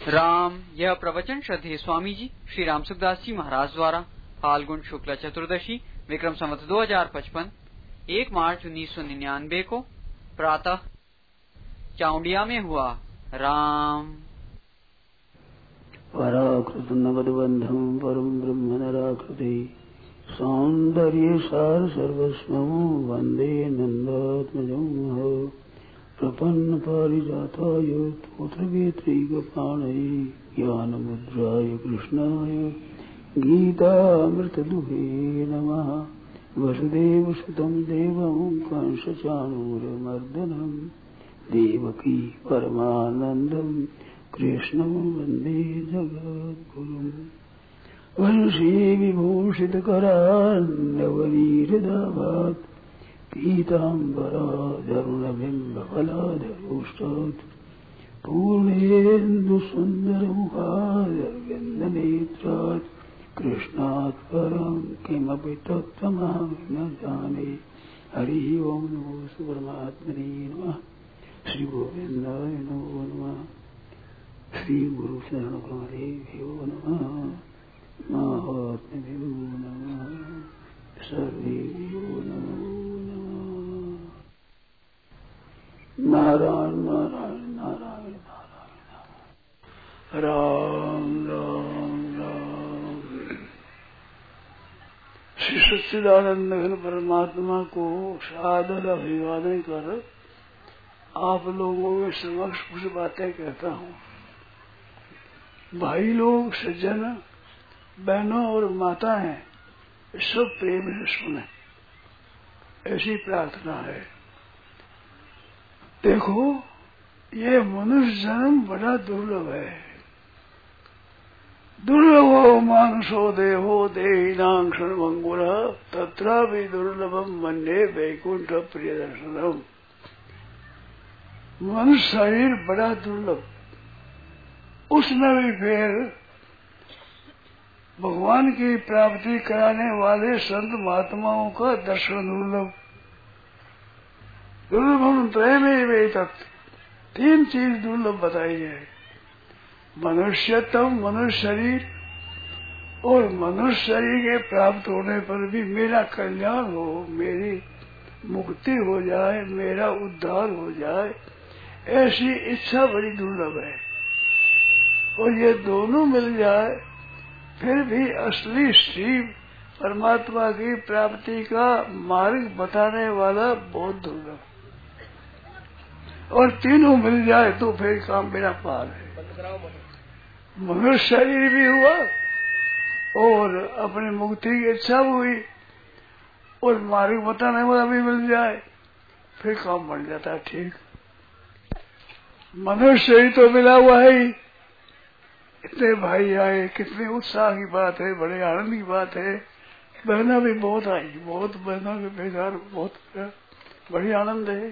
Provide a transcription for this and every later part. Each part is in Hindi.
राम। यह प्रवचन श्रद्धेय स्वामी जी श्री राम सुखदास जी महाराज द्वारा फाल्गुन शुक्ल चतुर्दशी विक्रम संवत 2055 1 मार्च 1999 को प्रातः चाउंडिया में हुआ। राम। पराकृत नगदबंधम परम ब्रह्म नराकृति सौंदर्य सार सर्वस्वं वंदे नंदात्मजं प्रपन्न पारिजाताय तोत्रवेत्रैकपाणये ज्ञानमुद्राय कृष्णाय गीतामृतदुहे नमः। वसुदेवसुतं देवं कंसचाणूरमर्दनं देवकी परमानन्दं कृष्णं वन्दे जगद्गुरुम्। वंशी विभूषितकरान्नवनीहृदाभात् पीताम्बराधरुणबिम्बफलाधरोष्टात् पूर्णेन्दुसुन्दरमुखारविन्दनेत्रात् कृष्णात् परं किमपि तत्त्वमहं न जाने। हरि ओं नमो परमात्मने नमः। श्री गोविन्दाय नमो नमः। श्री गुरु शरण कमलेभ्यो नमः। महात्म्यो नमः। सर्वेभ्यो नमो नमः। नारायण नारायण नारायण नारायण राम राम राम। श्री सच्चिदानंद घन परमात्मा को सादर अभिवादन कर आप लोगों के समक्ष कुछ बातें कहता हूँ। भाई लोग, सज्जन, बहनों और माताएं सब प्रेम से सुने, ऐसी प्रार्थना है। देखो, ये मनुष्य जन्म बड़ा दुर्लभ है। दुर्लभो मानुषो देहो देहिनां क्षणभंगुरः तत्रापि दुर्लभम मन्ये वैकुंठ प्रिय दर्शनम। मनुष्य शरीर बड़ा दुर्लभ, उसमें भी फिर भगवान की प्राप्ति कराने वाले संत महात्माओं का दर्शन दुर्लभ। दुर्लभम त्रयमे वेतत्, 3 चीज दुर्लभ बताई है। मनुष्यतम, मनुष्य शरीर, और मनुष्य शरीर के प्राप्त होने पर भी मेरा कल्याण हो, मेरी मुक्ति हो जाए, मेरा उद्धार हो जाए, ऐसी इच्छा बड़ी दुर्लभ है। और ये दोनों मिल जाए फिर भी असली श्री परमात्मा की प्राप्ति का मार्ग बताने वाला बहुत दुर्लभ। और तीनों मिल जाए तो फिर काम मेरा पार है। मनुष्य शरीर भी हुआ और अपनी मुक्ति की इच्छा हुई और मार्ग बताने वाला भी मिल जाए, फिर काम बन जाता है। ठीक, मनुष्य शरीर तो मिला हुआ है ही। इतने भाई आए, कितने उत्साह की बात है, बड़े आनंद की बात है। बहना भी बहुत आई, बहुत बहनों के बेकार, बहुत बड़ी आनंद है।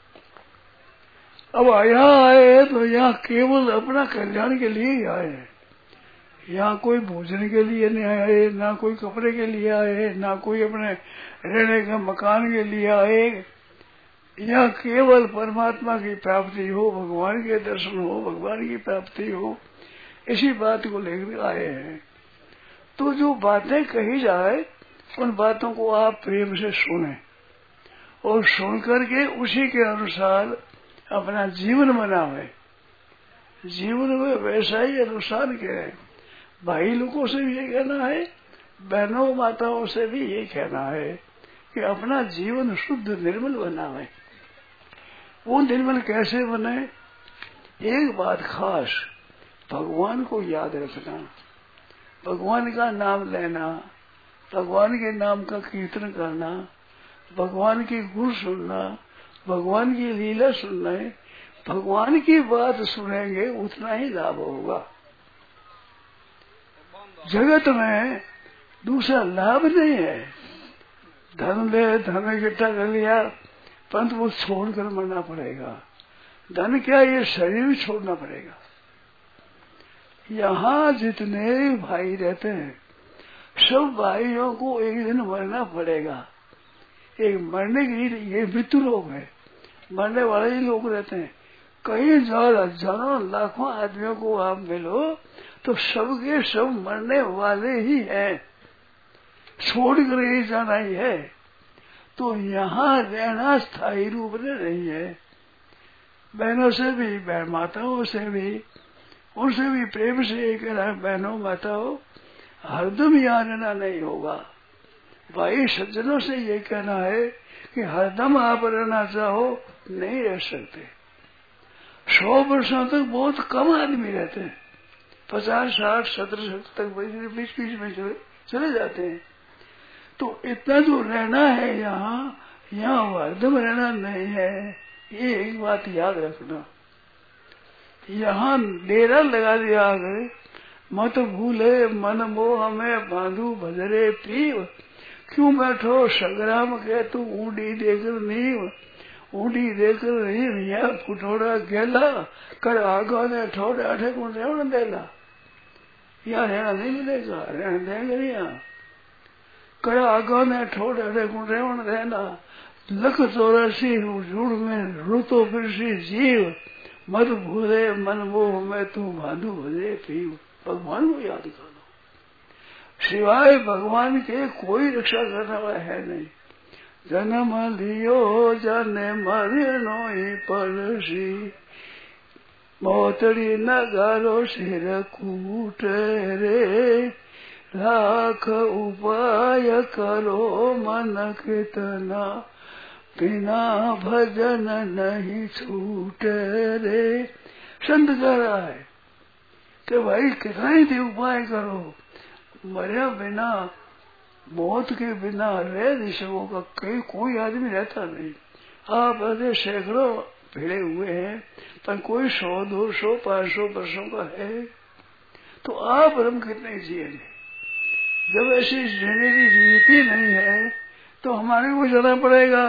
अब यहाँ आए तो यहाँ केवल अपना कल्याण के लिए ही आए हैं। यहाँ कोई भोजन के लिए नहीं आए, ना कोई कपड़े के लिए आए, ना कोई अपने रहने का मकान के लिए आए। यहाँ केवल परमात्मा की प्राप्ति हो, भगवान के दर्शन हो, भगवान की प्राप्ति हो, इसी बात को लेकर आए हैं। तो जो बातें कही जाए उन बातों को आप प्रेम से सुने और सुन करके उसी के अनुसार अपना जीवन बनावे। जीवन में वैसा ही अनुसार करें। भाई लोगों से भी ये कहना है, बहनों माताओं से भी ये कहना है कि अपना जीवन शुद्ध निर्मल बनावे। वो निर्मल कैसे बने? एक बात खास, भगवान को याद रखना, भगवान का नाम लेना, भगवान के नाम का कीर्तन करना, भगवान की गुण सुनना, भगवान की लीला सुनना। भगवान की बात सुनेंगे उतना ही लाभ होगा। जगत में दूसरा लाभ नहीं है। धन ले, धन इकट्ठा कर लिया, परंतु वो छोड़कर मरना पड़ेगा। धन क्या, ये शरीर भी छोड़ना पड़ेगा। यहाँ जितने भाई रहते हैं सब भाइयों को एक दिन मरना पड़ेगा। एक मरने की ये मृत्यु लोग है, मरने वाले ही लोग रहते हैं। कई हजार हजारों लाखों आदमियों को आप मिलो तो सबके सब मरने वाले ही हैं, छोड़ कर ही जाना ही है। तो यहाँ रहना स्थायी रूप में नहीं है। बहनों से भी, बहन माताओं से भी, उनसे भी प्रेम से ये कहना है, बहनों माताओं हरदम यहाँ रहना नहीं होगा। भाई सज्जनों से ये कहना है कि हरदम आप रहना चाहो नहीं रह सकते। 100 वर्षों तक बहुत कम आदमी रहते हैं, 50, 60, 70 तक बीच बीच में चले जाते हैं। तो इतना जो रहना है यहाँ हरदम रहना नहीं है, ये एक बात याद रखना। यहाँ डेरा लगा दिया आगे, मत भूले मन मोह में बांधू भजरे पीव, क्यों बैठो संग्राम के तू ऊंडी देकर नीव, ऊंडी देकर नीव या फुटोड़ा गेला, कर आगो ने ठोड़े अठे को रेवण देला। यहाँ रहना नहीं मिलेगा, रहने देंगे नहीं यहाँ। कर आगो ने ठोड़े अठे को रेवण देना, लख 84 जुड़ में रुतो फिरसी जीव, मत भूले मन मोह में तू बांधू भजे पीव। भगवान को याद कर लो, सिवाय भगवान के कोई रक्षा करने वाला है नहीं। जन्म लियो जाने मरनो ही पड़सी, मोतड़ी नगारो सिर कूट रे, लाख उपाय करो मन कितना, बिना भजन नहीं छूट रे। संत कह रहा है कि भाई कितना ही उपाय करो, मरे बिना, मौत के बिना रह नहीं सकोगा। कोई आदमी रहता नहीं। आप ऐसे सैकड़ों भिड़े हुए हैं, पर कोई 100, 200, 500 वर्षों का है, तो आप हम कितने जिएंगे? जब ऐसी जीने की जीती नहीं है तो हमारे को जाना पड़ेगा।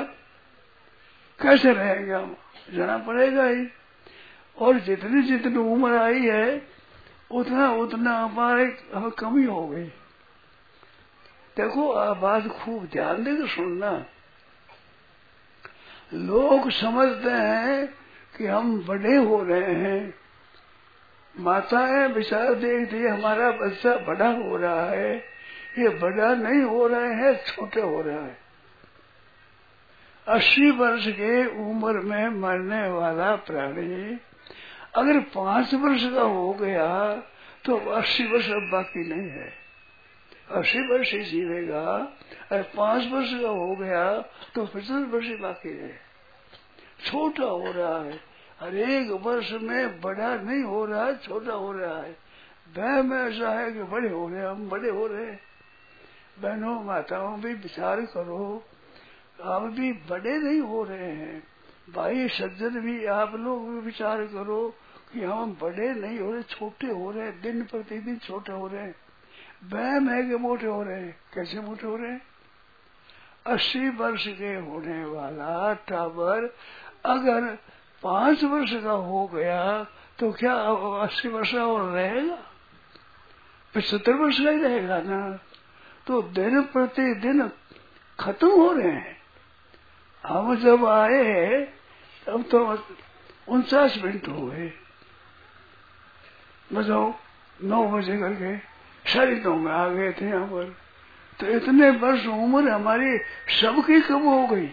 कैसे रहेंगे हम? जाना पड़ेगा ही। और जितनी जितनी उम्र आई है उतना उतना हमारे हमें कमी हो गई। देखो आप बात खूब ध्यान देकर सुनना। लोग समझते हैं कि हम बड़े हो रहे हैं, माताएं विचार देखती है हमारा बच्चा बड़ा हो रहा है, ये बड़ा नहीं हो रहे हैं, छोटे हो रहा है। 80 वर्ष के उम्र में मरने वाला प्राणी अगर 5 वर्ष का हो गया तो 80 वर्ष अब बाकी नहीं है। 80 वर्ष ही जीवेगा, और 5 वर्ष का हो गया तो 50 वर्ष ही बाकी है। छोटा हो रहा है, हर एक वर्ष में बड़ा नहीं हो रहा है, छोटा हो रहा है। वह ऐसा है कि बड़े हो रहे हैं, हम बड़े हो रहे हैं। बहनों माताओं भी विचार करो, आप भी बड़े नहीं हो रहे हैं। भाई सज्जन भी, आप लोग भी विचार करो कि हम बड़े नहीं हो रहे, छोटे हो रहे हैं, दिन प्रतिदिन छोटे हो रहे हैं। वहम है कि मोटे हो रहे हैं। कैसे मोटे हो रहे हैं? 80 वर्ष के होने वाला टावर अगर 5 वर्ष का हो गया तो क्या 80 वर्ष और रहेगा? 75 वर्ष का ही रहेगा ना। तो दिन प्रतिदिन खत्म हो रहे हैं। हम जब आए तब तो 49 मिनट हो गए, बताओ 9 बजे करके 9:30 में आ गए थे यहाँ पर। तो इतने वर्ष उम्र हमारी सबकी कम हो गई।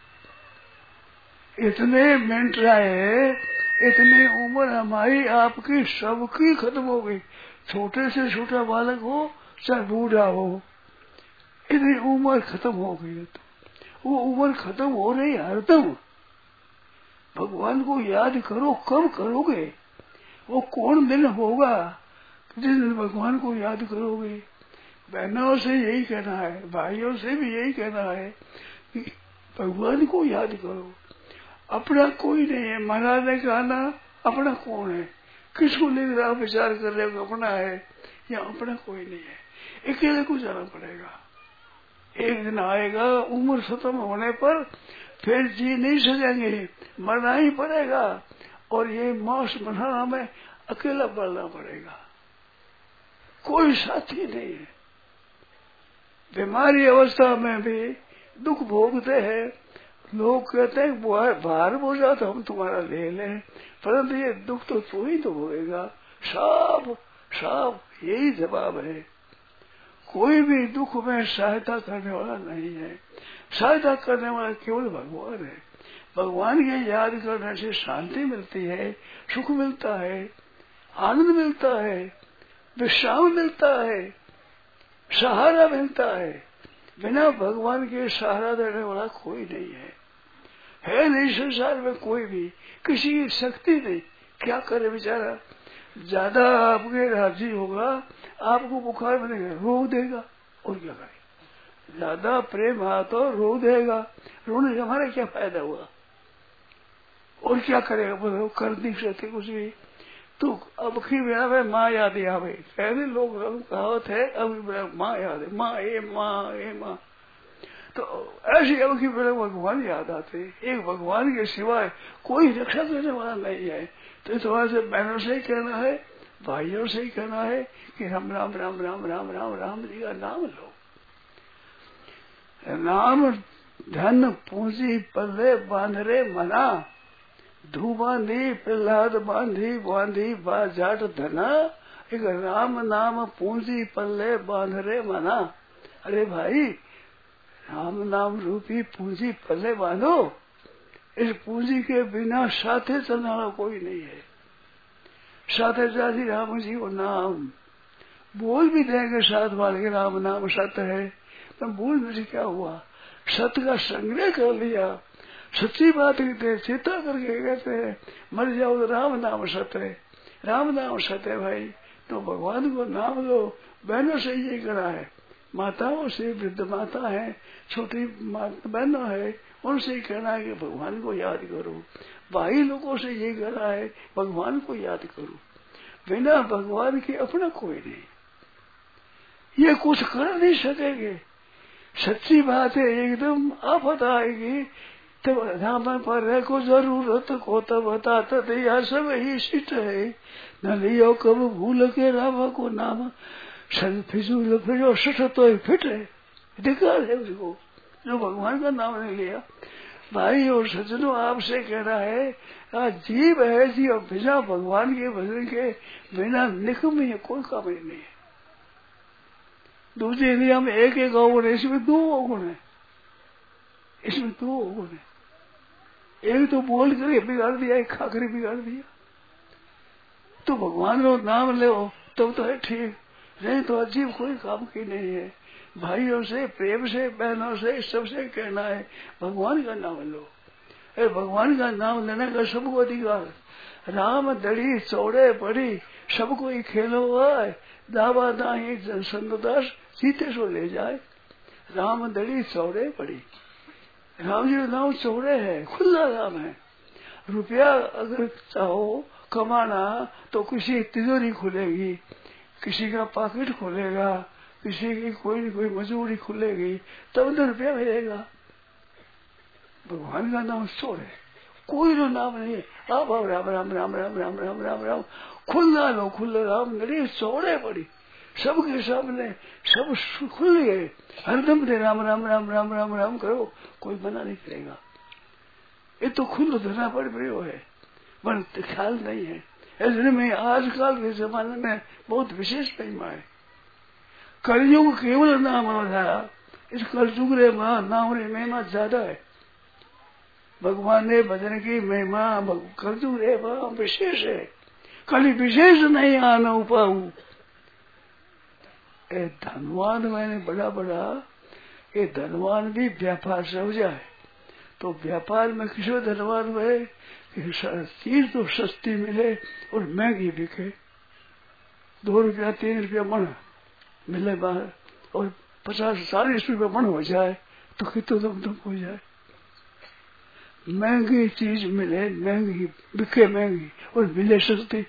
इतने मिनट रहे, इतनी उम्र हमारी आपकी सबकी खत्म हो गई। छोटे से छोटा बालक हो चाहे बूढ़ा हो, इतनी उम्र खत्म हो गई। तो वो उम्र खत्म हो रही हरदम। भगवान को याद करो, कब करोगे? वो कौन दिन होगा जिस दिन भगवान को याद करोगे? बहनों से यही कहना है, भाइयों से भी यही कहना है कि भगवान को याद करो। अपना कोई नहीं है। महाराज ने कहा ना, अपना कौन है? किसको लेकर आप विचार कर रहे हो? अपना है या अपना कोई नहीं है। अकेले को जाना पड़ेगा। एक दिन आएगा उम्र खत्म होने पर, फिर जी नहीं सकेंगे, मरना ही पड़ेगा। और ये मांस बनाना में अकेला बढ़ना पड़ेगा, कोई साथी नहीं है। बीमारी अवस्था में भी दुख भोगते हैं, लोग कहते हैं बाहर बोझा तो हम तुम्हारा ले लें, परंतु ये दुख तो तू ही तो भोगेगा। साफ साफ यही जवाब है। कोई भी दुख में सहायता करने वाला नहीं है। सहायता करने वाला केवल भगवान है। भगवान के याद करने से शांति मिलती है, सुख मिलता है, आनंद मिलता है, विश्राम मिलता है, सहारा मिलता है। बिना भगवान के सहारा देने वाला कोई नहीं है नहीं संसार में कोई भी, किसी की शक्ति नहीं। क्या करे बेचारा, ज्यादा आपके राजी होगा, आपको बुखार बनेगा, रो देगा, और क्या करे। ज्यादा प्रेम आ तो रो देगा, रोने से हमारा क्या फायदा हुआ, और क्या करेगा, बोलो कर नहीं सकते कुछ भी। तो अब की बेला में माँ याद आवे, पहले लोग कहावत है, अब माँ याद है, माँ ए माँ ए माँ। तो ऐसी अब की बेला भगवान याद आते। एक भगवान के सिवाय कोई रक्षा करने वाला नहीं है। तो इस वजह से बहनों से ही कहना है, भाइयों से ही कहना है कि राम राम राम राम राम राम राम जी का नाम लो। नाम धन पूंजी पल्ले बांधरे मना, धू बांधी प्रहलाद बांधी बांधी बाजाट धना, एक राम नाम पूंजी पल्ले बांधरे मना। अरे भाई, राम नाम रूपी पूंजी पल्ले बांधो। इस पूंजी के बिना साथे चलने वाला कोई नहीं है। साथे जाती राम जी को नाम बोल भी देंगे साथ वाले, राम नाम सत्य है, तो बोलने से क्या हुआ, सत्य का संग्रह कर लिया। सच्ची बात कहते चिंता करके कहते हैं, मर जाओ तो राम नाम सत्य है, राम नाम सत्य है। भाई तो भगवान को नाम लो। बहनों से ये करा है, माताओं से, वृद्ध माता है, छोटी बहनों है, उनसे कहना है कि भगवान को याद करो। भाई लोगों से ये कहना है, भगवान को याद करो। बिना भगवान के अपना कोई नहीं, ये कुछ कर नहीं सकेंगे। सच्ची बात है, एकदम आफत आएगी तब राम पर को जरूरत को तब बताता दिया सब ही सिट है, न लियो कब भूल के राम को नाम, फिजूल फिर सुठ तो फिट है। अधिकार है उसको जो भगवान का नाम नहीं लिया। भाई और सज्जनों, आपसे कहना है, जीव है जीव, बिना भगवान के भजन के बिना निकम्मी है, कोई काम नहीं है। दूसरी इंद्रिया में एक एक अवगुण है, इसमें दो अवगुण है, इसमें दो अवगुण है। एक तो बोल कर बिगाड़ दिया, एक खाकर बिगाड़ दिया। तो भगवान को नाम ले तब तो है ठीक, नहीं तो अजीब कोई काम की नहीं है। भाइयों से, प्रेम से, बहनों से, सबसे कहना है भगवान का नाम लो। अरे भगवान का नाम लेने का सबको अधिकार। राम दड़ी चौड़े पड़ी, सबको ही खेलो आए, दावा दाही संतदास सीते सो ले जाए। राम दड़ी चौड़े पड़ी, राम जी का नाम चौड़े है, खुला नाम है। रुपया अगर चाहो कमाना तो किसी तिजोरी खुलेगी, किसी का पॉकेट खुलेगा, किसी की कोई मजदूरी खुलेगी, तब तो रुपया मिलेगा। भगवान का नाम चोर है, कोई तो नाम नहीं है। आप राम राम राम राम राम राम राम राम खुला लो, खुले राम नड़ी चौड़े पड़ी, सबके सामने सब खुल गए। हरदम से राम राम राम राम राम राम करो, कोई मना नहीं करेगा। ये तो खुद धरना पड़ प्रयोग है, पर ख्याल नहीं है। ऐसे में आजकल के जमाने में बहुत विशेष महिमा है। कलयुग केवल नाम आधारा, इस कलयुग रे नाम रे महिमा ज्यादा है। भगवान ने भजन की महिमा कलयुग रे विशेष है, कल विशेष नहीं आना पाऊ। धनवान मैंने बड़ा बड़ा, ये धनवान भी व्यापार से हो जाए तो व्यापार में किसी धनवान में चीज तो सस्ती मिले और महंगी बिके। 2 रुपया 3 रुपया मन मिले बाहर, और 50-40 रुपया मन हो जाए तो कितने दम हो जाए। महंगी चीज मिले महंगी, बिके महंगी और मिले सस्ती।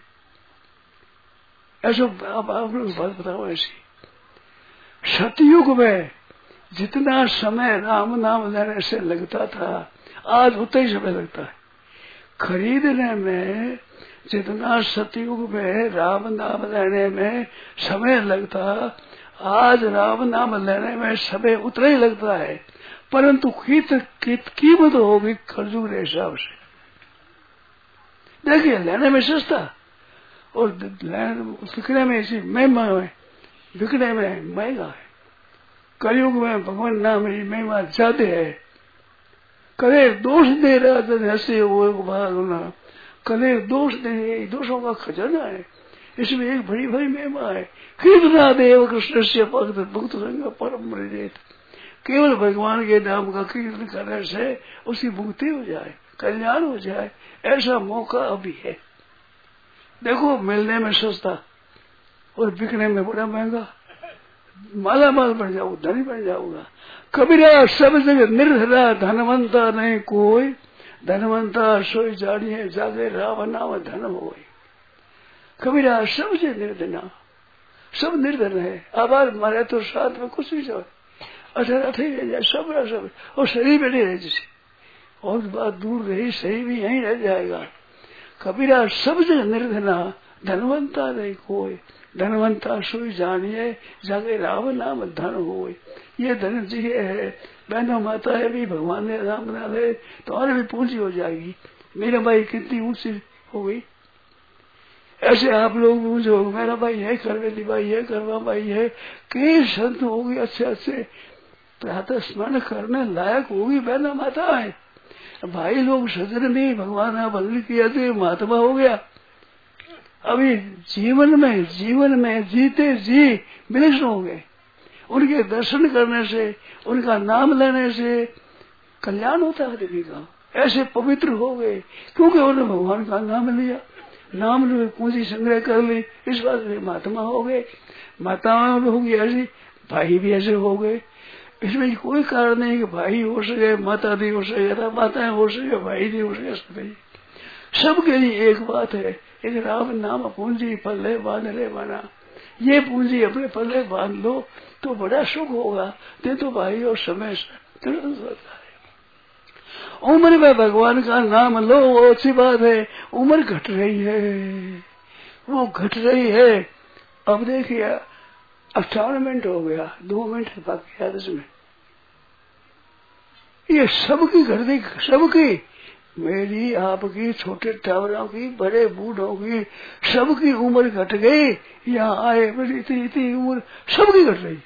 ऐसा आप लोग बात बताओ। ऐसी सतयुग में जितना समय राम नाम लेने से लगता था, आज उतना ही समय लगता है। खरीदने में जितना सतयुग में राम नाम लेने में समय लगता, आज राम नाम लेने में समय उतना ही लगता है। परंतु कीमत होगी खर्जुग के हिसाब से। देखिए लेने में सस्ता और बिकने में ऐसी महिमा है, बिकने में महंगा है। कलयुग में भगवान नाम की महिमा ज्यादा है। कले दोष दे रहा था ऐसे भागना, कले दोष दे, दोषों का खजाना है। इसमें एक बड़ी बड़ी महिमा है। कीर्तना देव कृष्ण से भक्त भक्त संग परम मृजेत। केवल भगवान के नाम का कीर्तन करने से उसकी मुक्ति हो जाए, कल्याण हो जाए, ऐसा मौका अभी है। देखो मिलने में सस्ता और बिकने में बड़ा महंगा। माला माल बन जाओ, धनी बन जाऊंगा। कबीरा सब जगह निर्धरा धनवंता नहीं कोई, धनवंता सोई जानिए जागे राव नाम धन हो। कबीरा सब जगह निर्धना, सब निर्धन है। आबाद मारे तो साथ में कुछ भी जाए, अठे रह जाए, सब और शरीर में नहीं रहे जिसे, और बात दूर रही, शरीर भी यहीं रह जाएगा। कबीरा सब जगह निर्धना धनवंता नहीं कोई, धनवंता सोई जानिए जागे राव नाम धन हो। ये धन जी है, बहनों माता है भी भगवान ने नाम बना ले तो और भी पूंजी हो जाएगी। मेरा भाई कितनी ऊंची हो गई। ऐसे आप लोग पूछो मेरा भाई है करवेली भाई है करवा भाई है, कई संत होगी अच्छे अच्छे प्रातः स्मरण करने लायक होगी बहना माता है। भाई लोग सजन में भगवान का भजन किया तो महात्मा हो गया। अभी जीवन में जीते जी विलक्षण हो गए। उनके दर्शन करने से, उनका नाम लेने से कल्याण होता है आदमी का। ऐसे पवित्र हो गए क्योंकि उन्होंने भगवान का नाम लिया, नाम लिए पूंजी संग्रह कर ली, इस बात में महात्मा हो गए। माताएं भी होगी ऐसी, भाई भी ऐसे हो गए। इसमें कोई कारण नहीं कि भाई हो सके माता नहीं हो सके, माताएं हो सके भाई नहीं हो सके। सबके लिए एक बात है, एक राम नाम पूंजी पल्ले बांध ले बना। ये पूंजी अपने पल्ले बांध लो तो बड़ा सुख होगा। नहीं तो भाई और समय होता है। उम्र में भगवान का नाम लो वो अच्छी बात है। उम्र घट रही है, वो घट रही है। अब देखिए 58 मिनट हो गया, 2 मिनट बाकी है इसमें। ये सबकी घट गई, सबकी, मेरी आपकी, छोटे टावरों की, बड़े बूढ़ों की, सबकी उम्र घट गई। यहाँ आए बड़ी इतनी उम्र सबकी घट रही,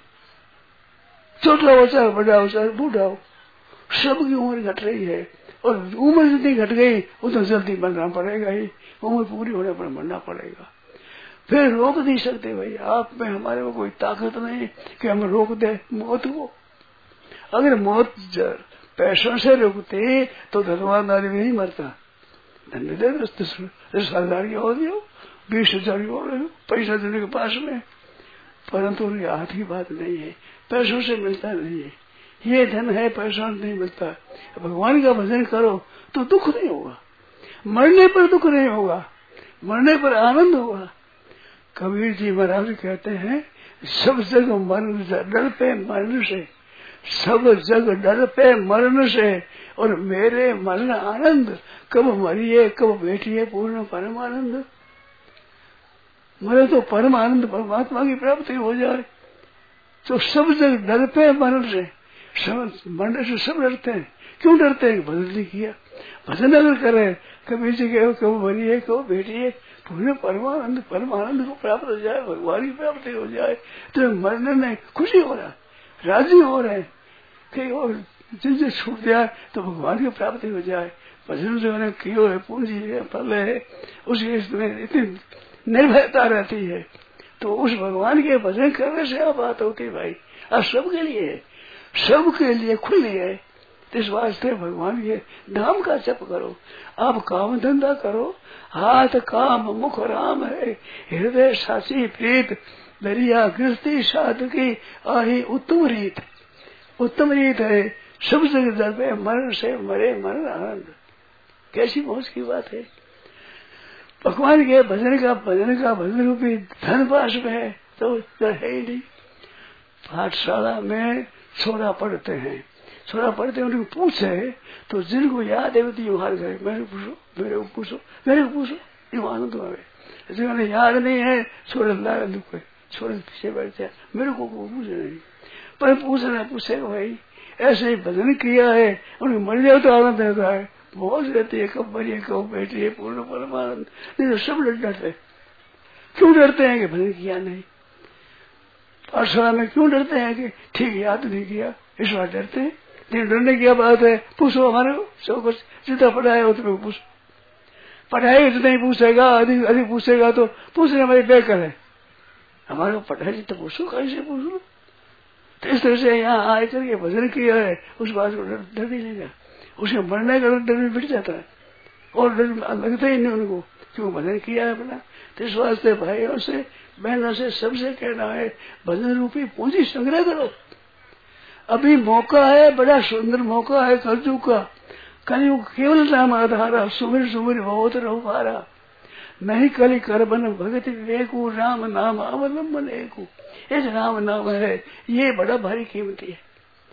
छोटा हो चाहे बड़ा हो चाहे बूढ़ा हो, सबकी उम्र घट रही है। और उम्र जितनी घट गई उतना जल्दी मरना पड़ेगा ही। उम्र पूरी होने पर मरना पड़ेगा। फिर रोक नहीं सकते भाई, आप में हमारे में कोई ताकत नहीं कि हम रोक दे मौत को। अगर मौत पैसों से रोकते तो धनवान आदमी नहीं मरता। धन दे 10,000 की और दो, 20,000 की और दो, पैसा देने के पास में, परंतु उनके हाथ की बात नहीं है। पैसों से मिलता नहीं है, ये धन है, पैसा नहीं मिलता। भगवान का भजन करो तो दुख नहीं होगा, मरने पर दुख नहीं होगा, मरने पर आनंद होगा। कबीर जी महाराज कहते हैं सब जग मरण डर पे मरण से, सब जग डर पे मरण से, और मेरे मरण आनंद। कब मरिए कब बैठिए पूर्ण परमानंद। मरे तो परम आनंद परमात्मा की प्राप्ति हो जाए। तो सब जग डर पे मरण से, मरने से सब डरते हैं। क्यों डरते हैं? भजन नहीं किया। भजन अगर करे, कबीर जी कहो कब मरिए कब बैठिए पूर्ण परमानंद, परमानंद को प्राप्त हो जाए, भगवान की प्राप्ति हो जाए, तो मरने में खुशी हो रहा है, राजी हो रहे हैं कि और जिनसे छूट जाए तो भगवान की प्राप्ति हो जाए। भजन जो है कियो है, पूंजी है, फल है, उसकी इसमें इतनी निर्भयता रहती है। तो उस भगवान के भजन करने से आप बात होती भाई। अब सबके लिए है, सबके लिए खुली है। इस वास्ते भगवान के नाम का जप करो। आप काम धंधा करो, हाथ काम मुख राम है, हृदय साची प्रीत, दरिया गृहस्थी साध की आही उत्तम रीत। उत्तम रीत है सब जगह दर पे मरण से मरे मरण आनंद। कैसी मौज की बात है। भगवान के भजन का भजन रूपी धन पास में है तो है ही नहीं। पाठशाला में छोरा पढ़ते हैं, छोरा पढ़ते हैं, उनको पूछे तो जिनको याद है वो युहार करे, मेरे को पूछो मेरे को पूछो मेरे को पूछो, ये आनंद आवे। जिन्होंने याद नहीं है छोरे लाल दुख है, छोरे पीछे बैठते हैं, मेरे को पूछ नहीं। पर पूछना पूछेगा भाई, ऐसे ही भजन किया है, उन्हें मर जाओ तो आनंद रहता है, मौज रहती है, कब मरिए कब बैठिए, पूर्ण परमानंद। नहीं तो सब डरते, क्यों डरते हैं कि भजन किया नहीं? पाठशाला में क्यों डरते हैं कि ठीक याद नहीं किया, इस बार डरते हैं। लेकिन डरने की बात है, पूछो हमारे सब कुछ जितना पढ़ाया उतना पूछो, पढ़ाई जितना ही पूछेगा, अधिक अधिक पूछेगा तो पूछने हमारी बेकर है। हमारे को पढ़ाई जितना पूछो, कैसे पूछो? तो इस तरह से यहाँ आए करके भजन किया है, उस बात को डर नहीं लेगा, उसे मरने का डर भी बिट जाता है और डर लगता ही नहीं उनको, क्यों भजन किया है अपना। तो इस वास्ते भाइयों से बहनों से सबसे कहना है, भजन रूपी पूंजी संग्रह करो। अभी मौका है, बड़ा सुंदर मौका है कलयुग का। कलयुग केवल नाम आधारा, सुमिर सुमिर बहुत रहो पारा, नहीं कली कर बन भगत विवेकु, राम नाम अवलंबन एकु। ये राम नाम है, ये बड़ा भारी कीमती है।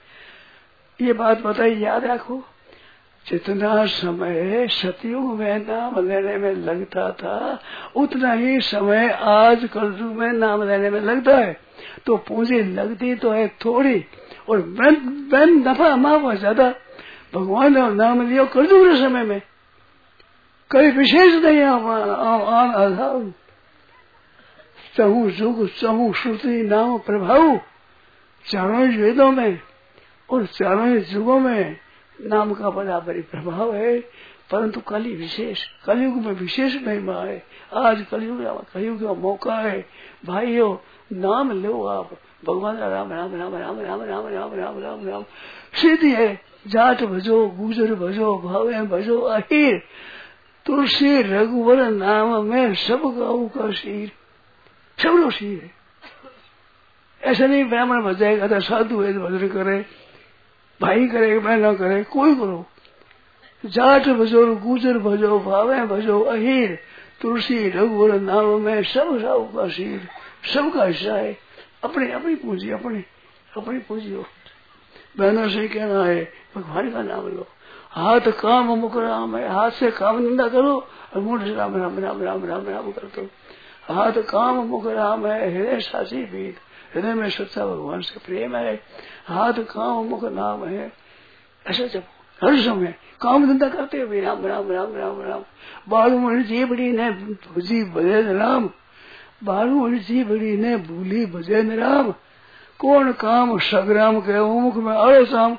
ये बात बताइए, याद रखो। जितना समय सतयुग में नाम लेने में लगता था, उतना ही समय आज कलयुग में नाम लेने में लगता है। तो पूंजी लगती तो है थोड़ी, और ben नफा माफा ज्यादा। भगवान का नाम लियो कलयुग के समय में, कई विशेष नहीं आधार। चहु जुग चहु श्रुति नाम प्रभाव, चारों वेदों में और चारों युगों में नाम का बराबरी प्रभाव है। परंतु कली विशेष, कलयुग में विशेष महिमा है। आज कलयुग का मौका है भाइयों, नाम लो आप भगवान का, राम राम राम राम राम राम राम राम राम राम। सीधी है, जाट भजो गुजर भजो भावे भजो अहीर, तुलसी रघुवर नाम में सब गाऊ का शीर, सब लोग शीर है। ऐसा नहीं ब्राह्मण भजाएगा तो साधु है भजन करे, भाई करे बहना करे, कोई करो। जाट भजो गुजर भजो भावे भजो अहीर, तुलसी रघुवर नाम में सब गाऊ का शीर, सबका हिस्सा है। अपने अपनी पूंजी, अपनी पूंजी हो। बहनों से कहना है, भगवान का नाम लो। हाथ काम मुख राम है, हाथ से काम निंदा करो और मुंह से राम राम राम राम राम राम कर दो। हाथ काम मुख राम है, हृदय साची बीत, हृदय में सच्चा भगवान से प्रेम है। हाथ काम मुख नाम है, ऐसा जब हर समय काम धंधा करते हुए राम राम राम राम राम। बालू जीवड़ी ने भूजी भजन राम, बालू जीवड़ी ने भूली भजन राम। कौन काम सग्राम के मुख में अड़े शाम,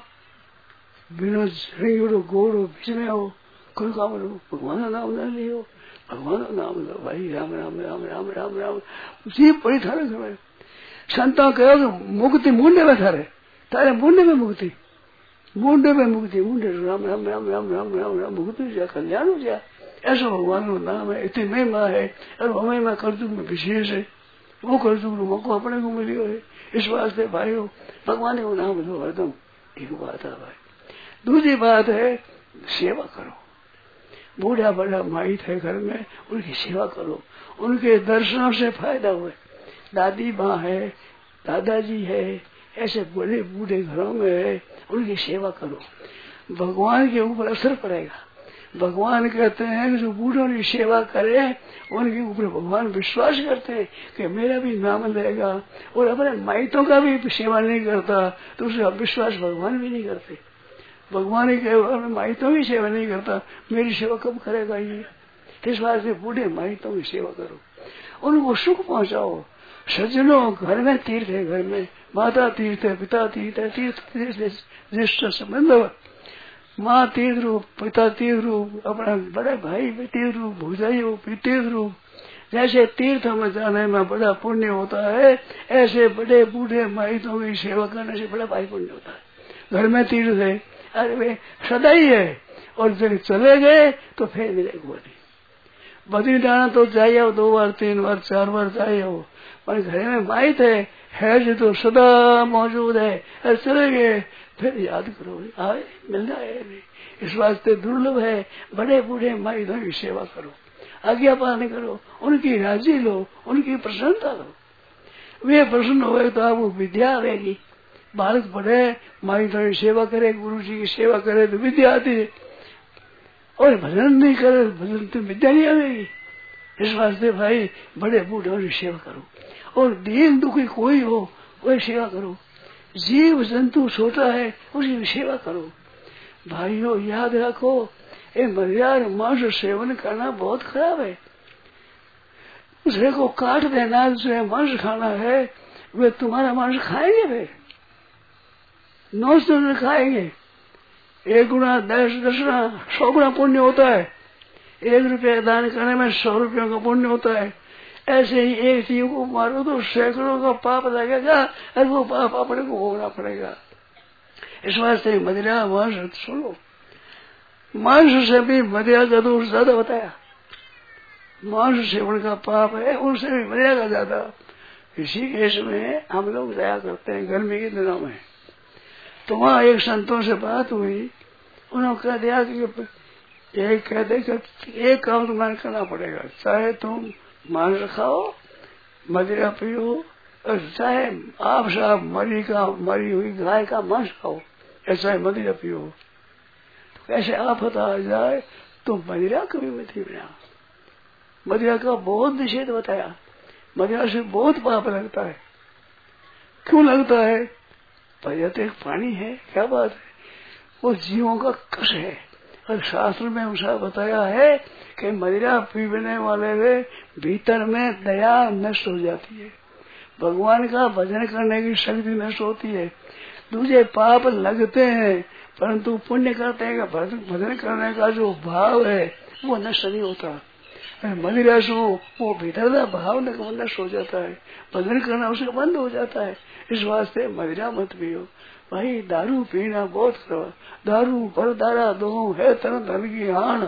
बिना झड़ो गोड़ो बीच में हो, कोई काम लो भगवान का नाम न लियो, भगवान का नाम लो भाई, राम राम राम राम राम राम। जीव पड़ी थारे समय संता कहो मुक्ति मुंडे में थारे, तारे मुंडे में मुक्ति, मुंडे में मुक्ति, मुंडे राम राम राम राम राम राम राम, मुक्ति हो जाए, कल्याण हो जाए। ऐसा भगवान का नाम है, इतनी महिमा है। और हमें में कलयुग में विशेष है, वो कलयुग मौका अपने को मिली है। इस वास्ते भाइयों भगवान को नाम लो हरदम, एक बात है भाई। दूसरी बात है, सेवा करो। बूढ़ा बड़ा माइट है घर में, उनकी सेवा करो, उनके दर्शनों से फायदा हुए। दादी माँ है, दादाजी है, ऐसे बड़े बूढ़े घरों में है, उनकी सेवा करो, भगवान के ऊपर असर पड़ेगा। भगवान कहते हैं कि जो बूढ़ों की सेवा करे, उनके ऊपर भगवान विश्वास करते हैं कि मेरा भी नाम लेगा। और अपने माइटों का भी सेवा नहीं करता तो उसे विश्वास भगवान भी नहीं करते। भगवान ही कहे माइटों की सेवा नहीं करता, मेरी सेवा कब करेगा ये। इस बात से बूढ़े माइटों की सेवा करो, उनको सुख पहुंचाओ। सज्जनों, घर में तीर्थ है, घर में माता तीर्थ है, पिता तीर्थ है, तीर्थ ज्येष्ठ संबंध, माँ तीर्थ रूप, पिता तीर्थ रूप, अपना बड़े भाई भी तीर्थ रूप, भूजाई भी तीर्थ रूप। जैसे तीर्थ में जाने में बड़ा पुण्य होता है, ऐसे बड़े बूढ़े माइटों की सेवा करने से बड़ा भाई पुण्य होता है। घर में तीर्थ है, अरे वे सदा ही है, और जब चले गए तो फिर मिलेगा वो नहीं। बद्री जाना तो जाइए 2 बार 3 बार 4 बार जाइए हो, पर घर में माइट है जो तो सदा मौजूद है। अरे चले गए फिर याद करो, आए मिलना है नहीं। इस वास्ते दुर्लभ है, बड़े बूढ़े माइटों की सेवा करो, आज्ञा पालन करो, उनकी राजी लो, उनकी प्रसन्नता लो। वे प्रसन्न हुए तो आपको विद्या आएगी। बालक पढ़े, माइटों की सेवा करे, गुरु जी की सेवा करे तो विद्या आती है, और भजन नहीं करे भजन तो विद्या नहीं आएगी। इस वास्ते भाई बड़े बूढ़ों की सेवा करो, और दीन दुखी कोई हो कोई सेवा करो। जीव जंतु छोटा है, उसकी सेवा करो। भाइयों याद रखो, ये मदिरा और मांस सेवन करना बहुत खराब है। दूसरे को काट देना, दूसरे मांस खाना है, वे तुम्हारा मांस खाएंगे, वे 900 खाएंगे। 1 गुना 10 गुना 100 गुना पुण्य होता है। 1 रुपया दान करने में 100 रुपयों का पुण्य होता है। ऐसे ही एक जीव को मारो तो सैकड़ों का पाप लगेगा और वो पाप अपने को भोगना पड़ेगा। इस वास्ते मदिरा मांस सुनो, मांस से भी मदिरा का दोष ज्यादा बताया। मांस सेवन का पाप है, उनसे भी मदिरा का ज्यादा। इसी केस में हम लोग दया करते हैं गर्मी के दिनों में। तो वहाँ एक संतों से बात हुई, उन्होंने कह दिया कि एक कहते कि एक काम तुम्हारा करना पड़ेगा, चाहे तुम मांस खाओ, मदिरा पियो, और चाहे आप साहब मरी हुई गाय का मांस खाओ, ऐसा है मदिरा पियो। तो कैसे आफत आ जाए तो मदिरा कभी मत पीना। मदिरा का बहुत निषेध बताया। मदिरा से बहुत पाप लगता है। क्यों लगता है? भैया तो एक पानी है, क्या बात है, वो जीवों का कष है। और शास्त्र में उनसा बताया है कि मदिरा पीने वाले वे भीतर में दया नष्ट हो जाती है, भगवान का भजन करने की शक्ति नष्ट होती है। दूसरे पाप लगते हैं परंतु पुण्य करते हैं, भजन करने का जो भाव है वो नष्ट नहीं होता। मदिरा से वो भीतर का भाव नष्ट हो जाता है, भजन करना उसका बंद हो जाता है। इस वास्ते मदिरा मत पियो भाई। दारू पीना बहुत खराब। दारू पर दारा दो है तन धन की हान,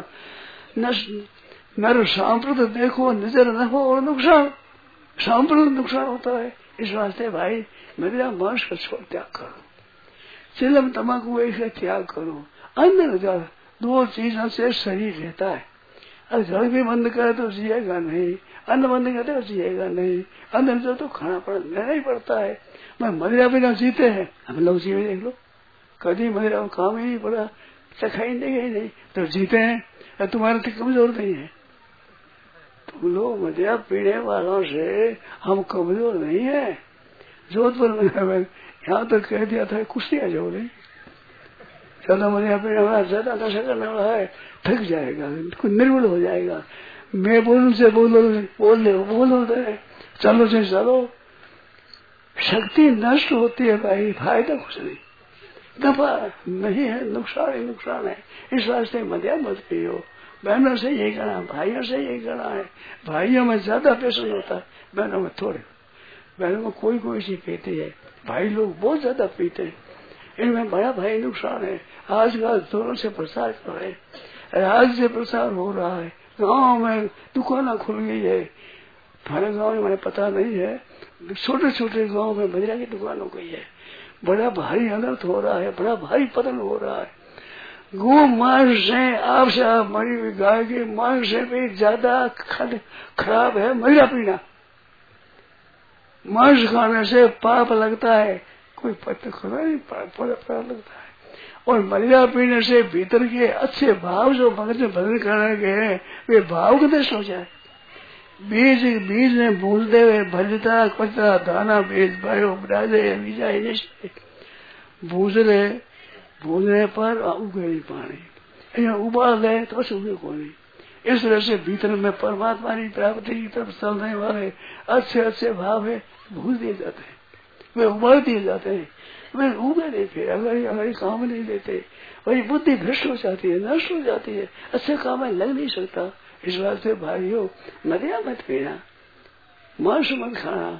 नर सांप्रत देखो नजर न हो और नुकसान, सांप्रत नुकसान होता है। इस वास्ते भाई मदिरा मांस का छोड़ त्याग करो, चिलम तम्बाकू ऐसे त्याग करो। अन्न ज्यादा 2 चीजों से शरीर रहता है। अगर जल भी बंद करे तो जिएगा नहीं, अन्न बंद करे तो जिएगा नहीं। अन्न तो खाना लेना ही पड़ता है। मैं मदिरा बिना जीते हैं, हम लोग जीवे देख लो, कभी मदिरा काम ही नहीं पड़ा, चखाई नहीं तो जीते हैं। तुम्हारे तो कमजोर नहीं है, तुम लोग मदिरा पीने वालों से हम कमजोर नहीं है। जोधपुर में यहाँ तक कह दिया था कुश्तियां जो नहीं, ज्यादा मदिरा पीने वाला, ज्यादा नशा करने वाला है, थक जाएगा, निर्बल हो जाएगा। मैं बोलूं से बोलो चलो से चलो, शक्ति नष्ट होती है भाई, फायदा कुछ नहीं, दफा नहीं है, नुकसान ही नुकसान है। इस वास्ते मदिरा मत पियो। बहनों से यही कहना, भाइयों से यही कहना है। भाइयों में ज्यादा पेशेंस होता है, बहनों में थोड़े। बहनों में कोई चीज पीती है, भाई लोग बहुत ज्यादा पीते हैं। इनमें बड़ा भाई नुकसान है। आजकल जोरों से प्रचार कर रहे हैं, राज्य से प्रचार हो रहा है, गांव में दुकानें खुल गई है। हमारे गांव में मैंने पता नहीं है, छोटे छोटे गांव में मदिरा की दुकान हो गई है। बड़ा भारी अनर्थ हो रहा है, बड़ा भारी पतन हो रहा है। गो मांस से आपसे आप मरी हुई गाय के मांस से भी ज्यादा खराब है मदिरा पीना। मांस खाने से पाप लगता है, कोई पता खुदा नहीं, पाप लगता है। और मदिरा पीने से भीतर के अच्छे भाव जो भगत में भजन करने के हैं वे भाव के नष्ट हो जाए। बीज ने भूलते हुए भजता कचरा दाना बीज भयो बराजे बीजाए जैसे भूलने पर उगे नहीं पानी, उबाल दे तो बस उगे को नहीं। इस तरह से भीतर में परमात्मा की प्राप्ति की तरफ चलने वाले अच्छे अच्छे भाव है भूल दिए जाते हैं, वे उबाल दिए जाते हैं, वे उगे नहीं, फिर अगर काम नहीं लेते, वही बुद्धि भ्रष्ट हो जाती है, नष्ट हो जाती है, अच्छे काम में लग नहीं सकता। इस बात से भाइयों मदिरा मत पीना, मांस मत खाना।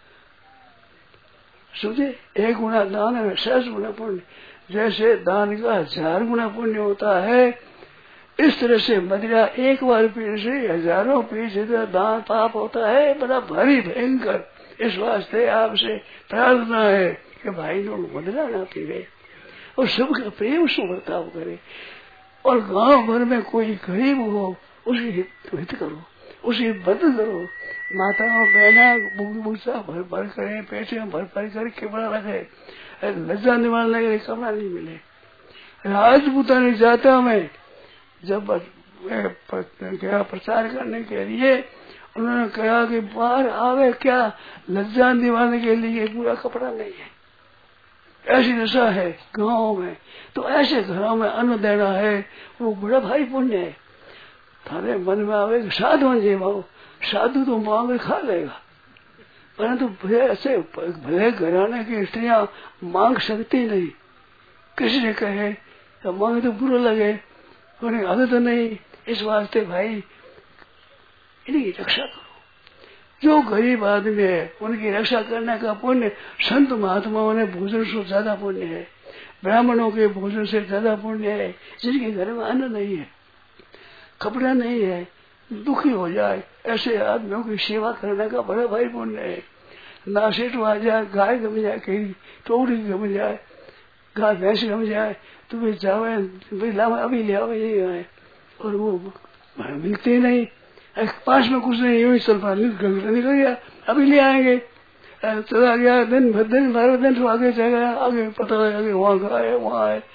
समझे, 1 गुना दान है 1000 गुना पुण्य। जैसे दान का 1000 गुना पुण्य होता है, इस तरह से मदिरा एक बार पीने से हजारों पी जितना दान पाप होता है, बड़ा भारी भयंकर। इस वास्ते आपसे प्रार्थना है कि भाई लोग मदिरा ना पीवे और सबका प्रेम से बर्ताव करे। और गांव भर में कोई गरीब हो उसी हित करो, उसी मदद करो। माताओं बहना भूसा भर भर करे, पेटे में भर भर कर कपड़ा रखे, लज्जा निवारने के लिए कपड़ा नहीं मिले। राजपूतानी जाता में जब गया प्रचार करने के लिए, उन्होंने कहा कि बाहर आवे क्या, लज्जा निवारने के लिए पूरा कपड़ा नहीं है। ऐसी दशा है गाँव में, तो ऐसे घरों में अन्न देना है वो बड़ा भारी पुण्य है। थारे मन में आवे साधु जीवाओ, साधु तो मांग खा लेगा, परंतु ऐसे भले घराने की स्त्रियां मांग सकती नहीं। किसी ने कहे तो मांग तो बुरा लगे, उन्हें आदत तो नहीं। इस वास्ते भाई इनकी रक्षा करो। जो गरीब आदमी है उनकी रक्षा करने का पुण्य संत महात्माओं ने भोजन से ज्यादा पुण्य है, ब्राह्मणों के भोजन से ज्यादा पुण्य है। जिनके घर में अन्न नहीं है, कपड़ा नहीं है, दुखी हो जाए, ऐसे आदमियों की सेवा करने का बड़ा भाई पुण्य है। नासिक आ जाए, गाय गम जाए, कहीं टोकरी गम जाए, गाय भैंस गम जाए, तो वे जावे अभी ले आओ यही आए, और वो मिलते नहीं। पास में कुछ नहीं, यूं ही चल पा निकल गया, अभी ले आएंगे, चला गया दिन भर, दिन 12 दिन तो आगे चला गया, आगे पता है आगे वहां का है वहां है।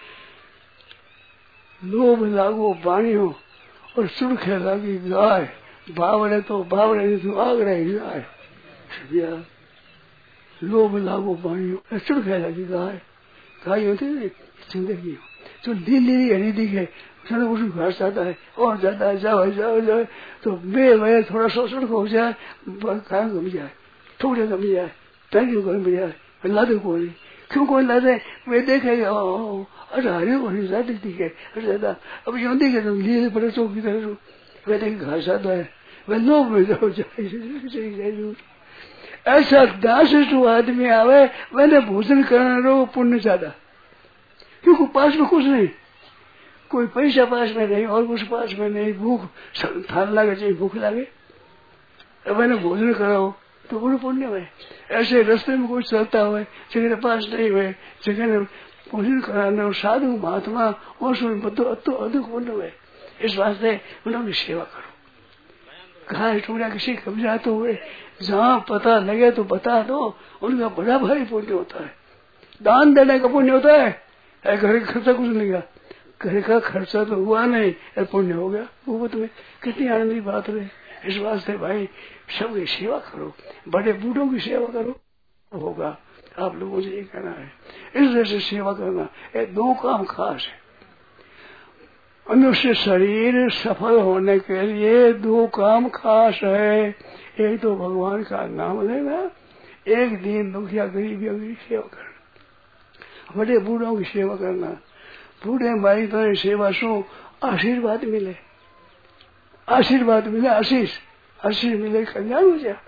लोभ लागो बाणियों और सुरखे लगी गाय, बावड़े तो बावड़े तो आग रही गाय। लोभ लागो बाणियों सुरखे लगी गाय, गाय होती है जिंदगी जो लीली हरी दिखे चलो उस घर जाता है और जाता है, जाओ जाओ जाओ, तो मैं थोड़ा शोषण हो जाए, गाय गम जाए, थोड़े गम जाए, टैंकी गम जाए, लादे को नहीं, क्यों कोई लादे, वे देखेगा अरे हरी को नहीं जाती दिखे, अरे ज्यादा अब यूं दिखे तो लीले पड़े चौक की तरह, वे देखे घर जाता है, वे लोग में जाओ जाए। ऐसा दास आदमी आवे मैंने भोजन करना रो पुण्य ज्यादा, क्योंकि पास में कुछ नहीं, कोई पैसा पास में नहीं और कुछ पास में नहीं, भूख थाल लगे चाहिए, भूख लगे, मैंने भोजन कराओ तो बड़े पुण्य है। ऐसे रास्ते में कोई चलता हुए जगह पास नहीं हुए, जगह भोजन कराना और साधु महात्मा और तो अधिक पुण्य है। इस वास्ते उन्होंने सेवा करो। गाय टुकड़ा किसी कब्जा तो हुए, जहाँ पता लगे तो बता दो, उनका बड़ा भारी पुण्य होता है। दान देने का पुण्य होता है, घर का खर्चा कुछ नहीं गया, घर का खर्चा तो हुआ नहीं, पुण्य हो गया। वो तुम्हें कितनी आनंद की बात है। इस वास्ते भाई सबकी सेवा करो, बड़े बूढ़ों की सेवा करो, होगा। आप लोगों से ये कहना है, इस तरह से सेवा करना। ये 2 काम खास है। मनुष्य शरीर सफल होने के लिए 2 काम खास है। एक तो भगवान का नाम लेना, एक दीन दुखिया गरीबियों की सेवा करना, बड़े बूढ़ों की सेवा करना। बूढ़े भाई तो सेवा सो आशीर्वाद मिले, आशीर्वाद मिले, आशीष मिले, कल्याण हो जाए।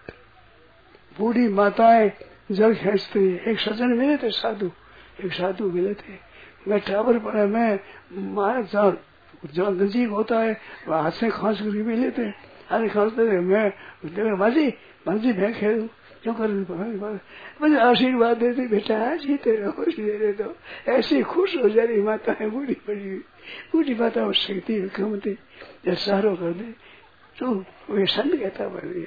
बूढ़ी माताएं जल खींचती, एक सज्जन मिले थे साधु, एक साधु मिले थे। मैं टावर पर मैं मारा जहाँ नजीक होता है हाथ से खांस करके भी लेते, हाथ खांसते थे। मैं माजी मैं खेलू क्यों कर, मुझे आशीर्वाद देते, बेटा जीते रहो, जीते रहो। ऐसे खुश हो जा रही माता है, बूढ़ी माता और शक्ति कम थी, जब सहारो कर दे तो वे संत कहता बन।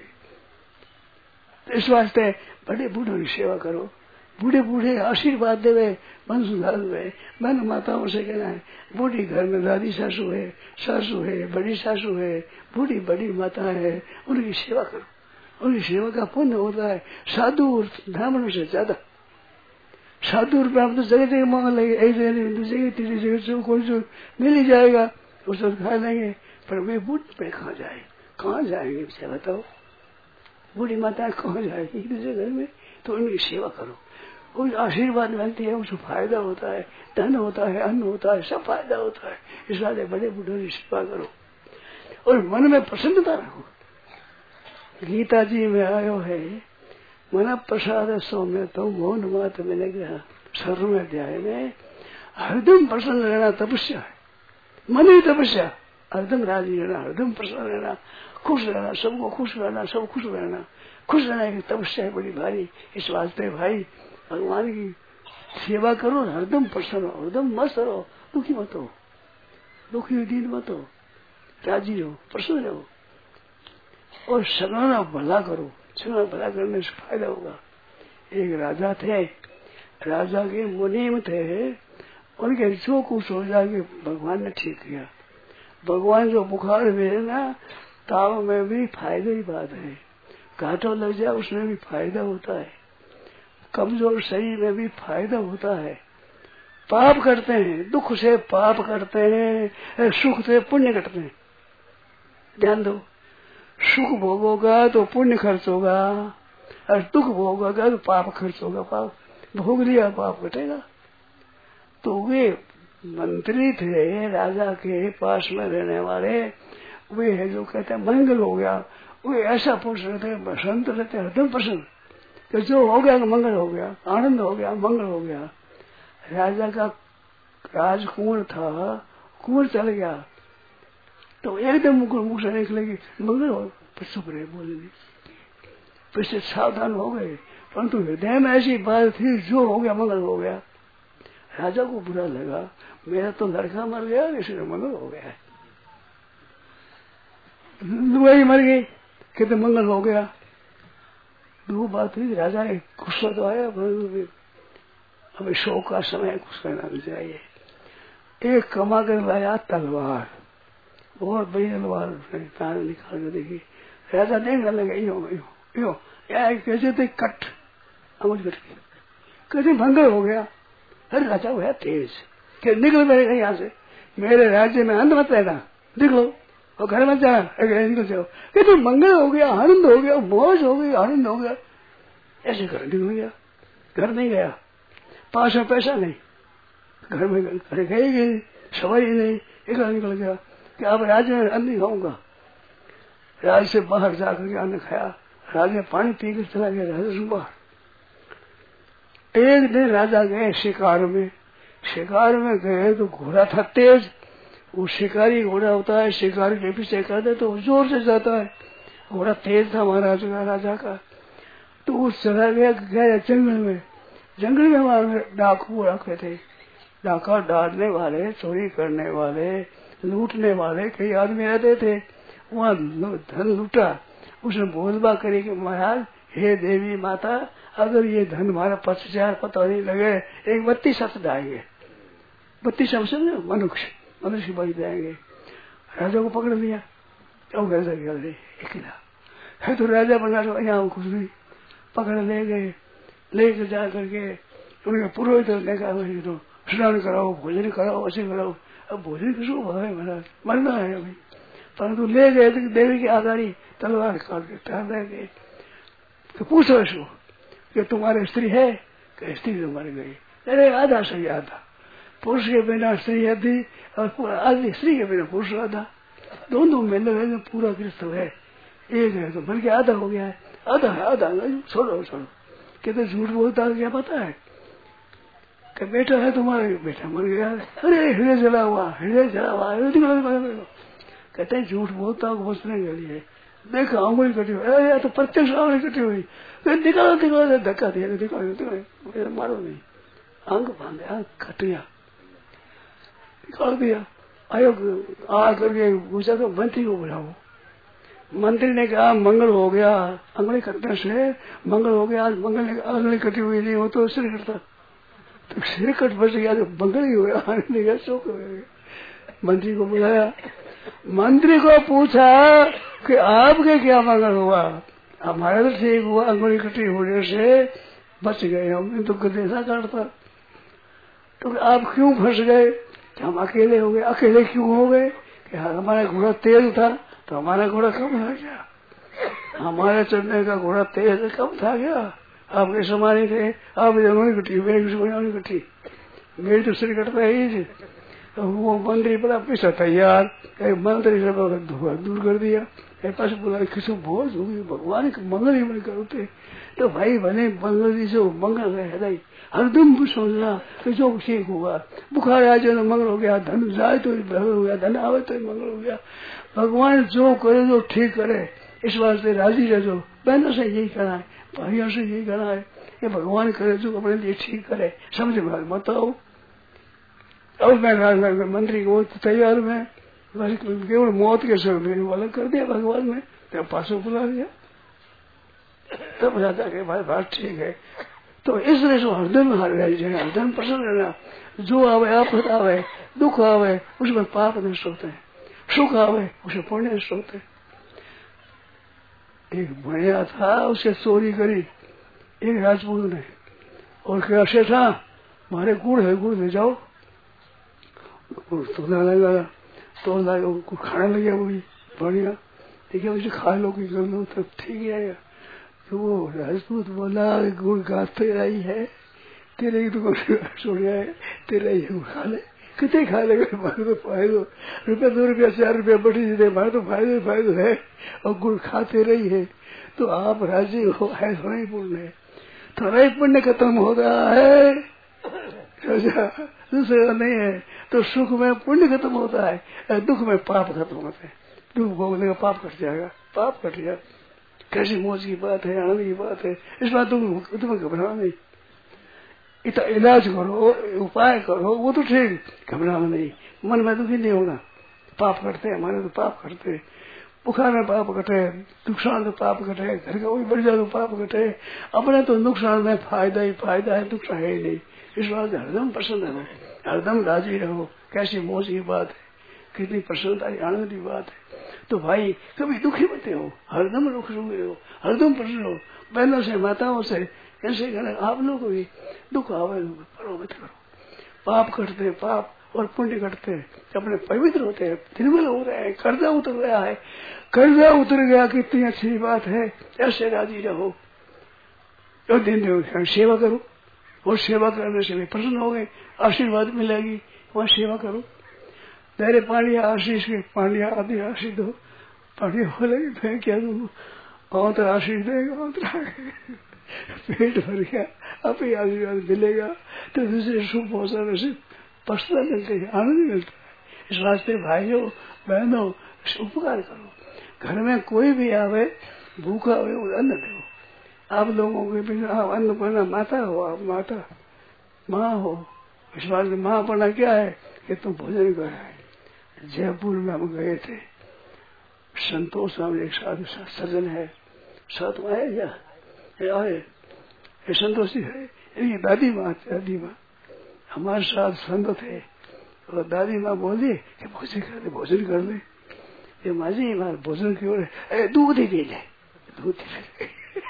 इस वास्ते बड़े बूढ़ों की सेवा करो, बूढ़े आशीर्वाद देवे, मन सुधार हुए। मन माताओं से कहना है, बूढ़ी घर में दादी सासू है, बड़ी सासू है, बूढ़ी बड़ी माता है, उनकी सेवा करो, उनकी सेवा का पुण्य होता है साधु और ब्राह्मणों से ज्यादा। साधु और ब्राह्मण तो जगह जगह मांग लेंगे, एक जगह दूसरी जगह तीसरी जगह जो कोई जो मिल ही जाएगा उसको खा लेंगे, पर वे बूढ़ पे कहाँ जाएंगे मुझे बताओ। बूढ़ी माता कहाँ जाएगी दूसरे घर में, तो उनकी सेवा करो, उस आशीर्वाद मिलती है, उसको फायदा होता है, धन होता है, अन्न होता है, सब फायदा होता है। इस वाले बड़े बूढ़ों की सेवा करो और मन में प्रसन्नता रखो। गीता जी में आयो है, मन प्रसाद सौम्य तो मौन मात मिलेगा। 7वें अध्याय में हरदम प्रसन्न रहना तपस्या है, मन ही तपस्या, हरदम राजी रहना, हरदम प्रसन्न रहना, खुश रहना, सबको खुश रहना, सब खुश रहना। खुश रहना की तपस्या है बड़ी भारी। इस वास्ते भाई भगवान की सेवा करो, हरदम प्रसन्न हो, हरदम मस्त रहो, दुखी मत हो, दुखी दीन मत हो, राजी रहो, प्रसन्न रहो और सबका भला करो। सबका भला करने से फायदा होगा। एक राजा थे, राजा के मुनीम थे, उनके जो कुछ हो जाके भगवान ने ठीक किया। भगवान जो बुखार में है ना, ताव में भी फायदे की बात है, घाटों लग जाए उसमें भी फायदा होता है। कमजोर शरीर में भी फायदा होता है। पाप करते हैं, दुख से पाप करते हैं, सुख से पुण्य करते हैं। ध्यान दो, सुख भोगोगा तो पुण्य खर्च होगा, और दुख भोगोगा तो पाप खर्च होगा। पाप भोग लिया, पाप घटेगा। तो वे मंत्री थे राजा के पास में रहने वाले, वे है जो कहते हैं मंगल हो गया। वे ऐसा पुरुष रहते, बसंत रहते, हरदम प्रसन्न, कि जो हो गया मंगल हो गया, आनंद हो गया, मंगल हो गया। राजा का राजकुंवर था, कुंवर चल गया तो एकदम मुख से निकलेगी मंगल हो, चुप रहे, बोलेगी। फिर सावधान हो गए, परंतु हृदय में ऐसी बात थी, जो हो गया मंगल हो गया। राजा को बुरा लगा, मेरा तो लड़का मर गया, इसलिए मंगल हो गया। लुगाई मर गई, कहते मंगल हो गया। दो बात हुई, राजा ने गुस्सा तो आया, हमें शोक का समय कुछ करना भी चाहिए। एक कमा कर लाया तलवार, बहुत बड़ी तलवार, निकाल कर देखी। राजा देखने लगे, यो कैसे थे कट, अंगुली कट गई, कैसे मंगल हो गया। अरे राजा हुआ तेज, कि निकल मेरे यहाँ से, मेरे राज्य में अंत मत रहना, निकलो और घर में जाना, निकल जाओ। कहते मंगल हो गया, आनंद हो गया, मौज हो गई, आनंद हो गया। ऐसे घर निकल गया, घर नहीं गया, पास में पैसा नहीं, घर में घर गई सवारी नहीं, एक निकल गया कि अब राज्य में अन्न नहीं खाऊंगा। राज्य से बाहर जाकर के अन्न खाया, राज्य में पानी पी कर चला गया राज्य से बाहर। एक दिन राजा गए शिकार में गए तो घोड़ा था तेज। वो शिकारी घोड़ा होता है, शिकारी के पीछे करते तो जोर से जाता है। घोड़ा तेज था महाराज का, राजा का। तो वो चला गया जंगल में वहां डाकू रखे थे, डाका डालने वाले, चोरी करने वाले, लूटने वाले कई आदमी रहते थे। वहां धन लूटा, उसने बोलबा करे कि महाराज हे देवी माता, अगर ये धन हमारा 50,000 पता नहीं लगे, एक 32 शब्द जाएंगे। 32 शब्द मनुष्य बन जाएंगे। राजा को पकड़ लिया, तो राजा गया अकेला है, तो राजा बना तो यहाँ कुछ नहीं, पकड़ ले गए, लेकर जा करके उनके पुरोहित ने कहा तो स्नान कराओ, भोजन कराओ, ऐसे कराओ। अब भोजन किसको भावे महाराज, मरना है अभी। परंतु ले गए तो देवी की आगारी तलवार काट के टाल रह गए। तो पूछो इसको कि तुम्हारी स्त्री है, कि स्त्री तो मर गई। अरे आधा सही आधा, पुरुष के बिना स्त्री आधी और आधी स्त्री के बिना पुरुष आधा, दोनों मिलकर पूरा क्रिस्त है। एक है तो मर के आधा हो गया है, आधा है आधा छोड़ो। कहते झूठ बोलता है, क्या पता है कि बेटा है तुम्हारा, बेटा मर गया। अरे हृदय जला हुआ, कहते हैं झूठ बोलता हूँ बचने के लिए। देखा अंगुली कटी हुई, अरे तो प्रत्यक्ष अंगुली कटी हुई, निकालो धक्का दिया, निकालो मारो नहीं, अंग बांधे, अंग कटिया निकाल दिया। आयोग आ करके पूछा तो मंत्री को बुलाओ। मंत्री ने कहा मंगल हो गया, अंगुली कटने से मंगल हो गया। आज मंगल ने अंगुली कटी हुई नहीं हो तो सिर कटता, तो सिर कट बच गया तो मंगल ही हो गया, शोक हो गया। मंत्री को बुलाया, मंत्री को पूछा कि आपके क्या मंगल हुआ। हमारा तो ठीक हुआ, अंगुली कटी होने से बच गए हम, तो गदेसा काटता। तो आप क्यों फंस गए? हम अकेले हो गए। अकेले क्यों हो गए? कि हमारा घोड़ा तेज था, तो हमारा घोड़ा कम था क्या? हमारे चढ़ने का घोड़ा तेज कम था क्या? आपके समान थे, आप अंगुली कटी, मेरी अंगुली कटी, मेरी तो सिर कटता ही। तो वो मंत्री बड़ा पीछा तैयार, मंत्री से दूर कर दिया। पास बोला किसी बहुत होगी, भगवान के मंगल ही मन करते। तो भाई बने मंगल जी से मंगल है, हरदम सोचना कि जो ठीक होगा। बुखार आ जाए तो मंगल हो गया, धन जाए तो मंगल हो गया, धन आवे तो मंगल हो गया। भगवान जो करे जो ठीक करे, इस वास्ते राजी रह जाओ। बहनों से यही कहना है, भाइयों से यही कहना है कि भगवान करे जो अपने लिए ठीक करे, समझ में मत आओ। अब मैं मंत्री को तैयार में बस केवल मौत के समय वाला कर दिया भगवान ने, तो पासों बुला दिया। तब राजा के भाई बात ठीक है। तो इसलिए जो हरदम हरदम प्रसन्न रहना, जो आवे आफत आवे, दुख आवे, उसमें पाप नष्ट होते हैं, सुख आवे उसमें पुण्य नष्ट होते हैं। एक बढ़िया था, उसे चोरी करी एक राजपूत ने, और क्या सेठा मारे गुड़ है, गुड़ ले जाओ। तो लगा तो गुड़ खाने लगे, वो भी बढ़िया। देखिए उसे खा लो कि कर लो, तब ठीक है। तो वो राजपूत बोला गुड़ का तेरा ही है, तेरे ही तो छोड़िया है, तेरा ही है, खा ले। कितने खा लेगा, मारे तो फायदो, रुपया 2 रुपया 4 रुपया बढ़ी दे, मारे तो फायदो है, और गुड़ खाते रही है। तो आप राजी हो, है थोड़ा ही पुण्य है, थोड़ा ही पुण्य खत्म हो रहा है, दूसरा नहीं है। तो सुख में पुण्य खत्म होता है, दुख में पाप खत्म होता है। दुख भोगने का पाप कट जाएगा, पाप कट गया। कैसी मौज की बात है, आनंद की बात है। इस बात तुम्हें घबराना नहीं, इतना इलाज करो, उपाय करो, वो तो ठीक, घबराना नहीं, मन में दुखी नहीं होना। पाप करते हैं हमारे, तो पाप करते हैं, बुखार में पाप कटे, नुकसान में पाप कटे, घर का कोई बढ़ जाए तो पाप कटे, अपने तो नुकसान में फायदा ही फायदा है, नुकसान है ही नहीं। इस बात से हरदम प्रसन्न रहो, हरदम राजी रहो। कैसी मौज की बात है, कितनी प्रसन्नता की आनंद की बात है। तो भाई कभी दुखी मत हो, हरदम रुख रहो, हरदम प्रसन्न हो। बहनों से, माताओं से ऐसे करें, आप लोग भी दुख आवे करो मत करो। पाप करते, पाप और पुण्य करते, अपने पवित्र होते हैं, निर्मल हो रहे हैं, कर्जा उतर रहा है, कर्जा उतर गया, कितनी अच्छी बात है। ऐसे राजी रहो, तो दिन सेवा करो, और सेवा करने से भी प्रसन्न हो गए, आशीर्वाद मिलेगी। वह सेवा करो, तेरे पानी आशीष के, पानी आदि आशीष दो, पानी बोलेगी मैं क्या दूँ, और तो आशीष देगा, पेट भर गया, अब ही आशीर्वाद मिलेगा। तो दूसरे सुख पहुंचाने से प्रसन्नता मिलती है, आनंद मिलता है। इस वास्ते भाइयों बहनों उपकार करो। घर में कोई भी आवे भूखा हो, अन्न दो। आप लोगों के बिना अन्न पाना, माता हो, आप माता माँ हो। इस वास्ते माँ पढ़ना क्या है कि तुम भोजन कर रहे। जयपुर में हम गए थे, संतोष नाम एक साधु सज्जन है, साथ में आए क्या आए, ये संतोष जी है, इनकी दादी माँ हमारे साथ संत थे। और दादी माँ बोली कि भोजन कर ले। ये माँ जी हमारे भोजन की ओर दूध ही दे ले, दूध ही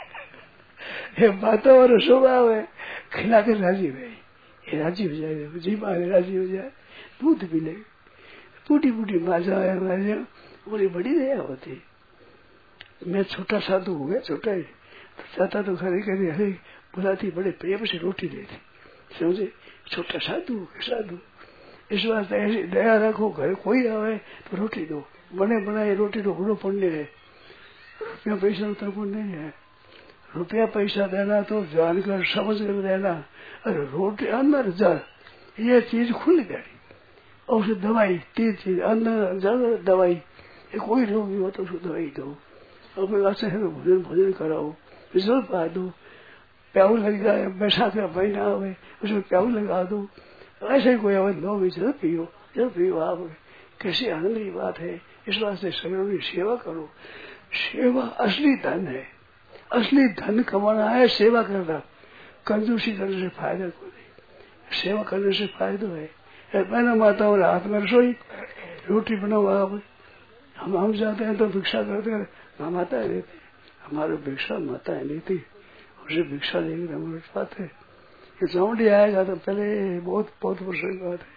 ये बातों और स्वभाव है, खिला के राजी हुए, ये राजी हो जाए, जी माँ राजी हो जाए, दूध पी ले। टूटी फूटी भाषा है हमारे, बड़ी बड़ी दया होती। मैं छोटा साधु हो गया, छोटा ही तो चाहता तो खरी करी हरे बुलाती, बड़े प्रेम से रोटी देती, समझे, छोटा साधु। इस वास्ते ऐसी दया रखो, घर कोई आवे तो रोटी दो, बने बनाए रोटी तो बड़ो पुण्य है। रुपया पैसा तो पुण्य नहीं है, रुपया पैसा देना तो जानकर समझ कर देना। अरे रोटी अंदर जा, ये चीज खुल गई। और दवाई 3 चीज, अन्न दवाई, ये कोई रोगी हो तो उसको दवाई दो, अपने अच्छे से भोजन कराओ, जल पा दो, प्याऊ लग जाए, बैसाख का महीना हो उसमें प्याऊ लगा दो। ऐसे कोई आवाज लो भी जल पियो आप, कैसी आनंद की बात है। इस वास्ते सगरों की सेवा करो। सेवा असली धन है, असली धन कमाना है सेवा करना, कंजूसी करने से फायदा को नहीं, सेवा करने से फायदा है। मैंने माताओं हाथ में रसोई रोटी बनाओ आप, हम जाते हैं तो भिक्षा करते हैं, माताएं देती, हमारे भिक्षा माताएं लेती, उसे भिक्षा लेकर हम रोज पाते। ये चौंडी आएगा तो पहले बहुत प्रसन्न बात है,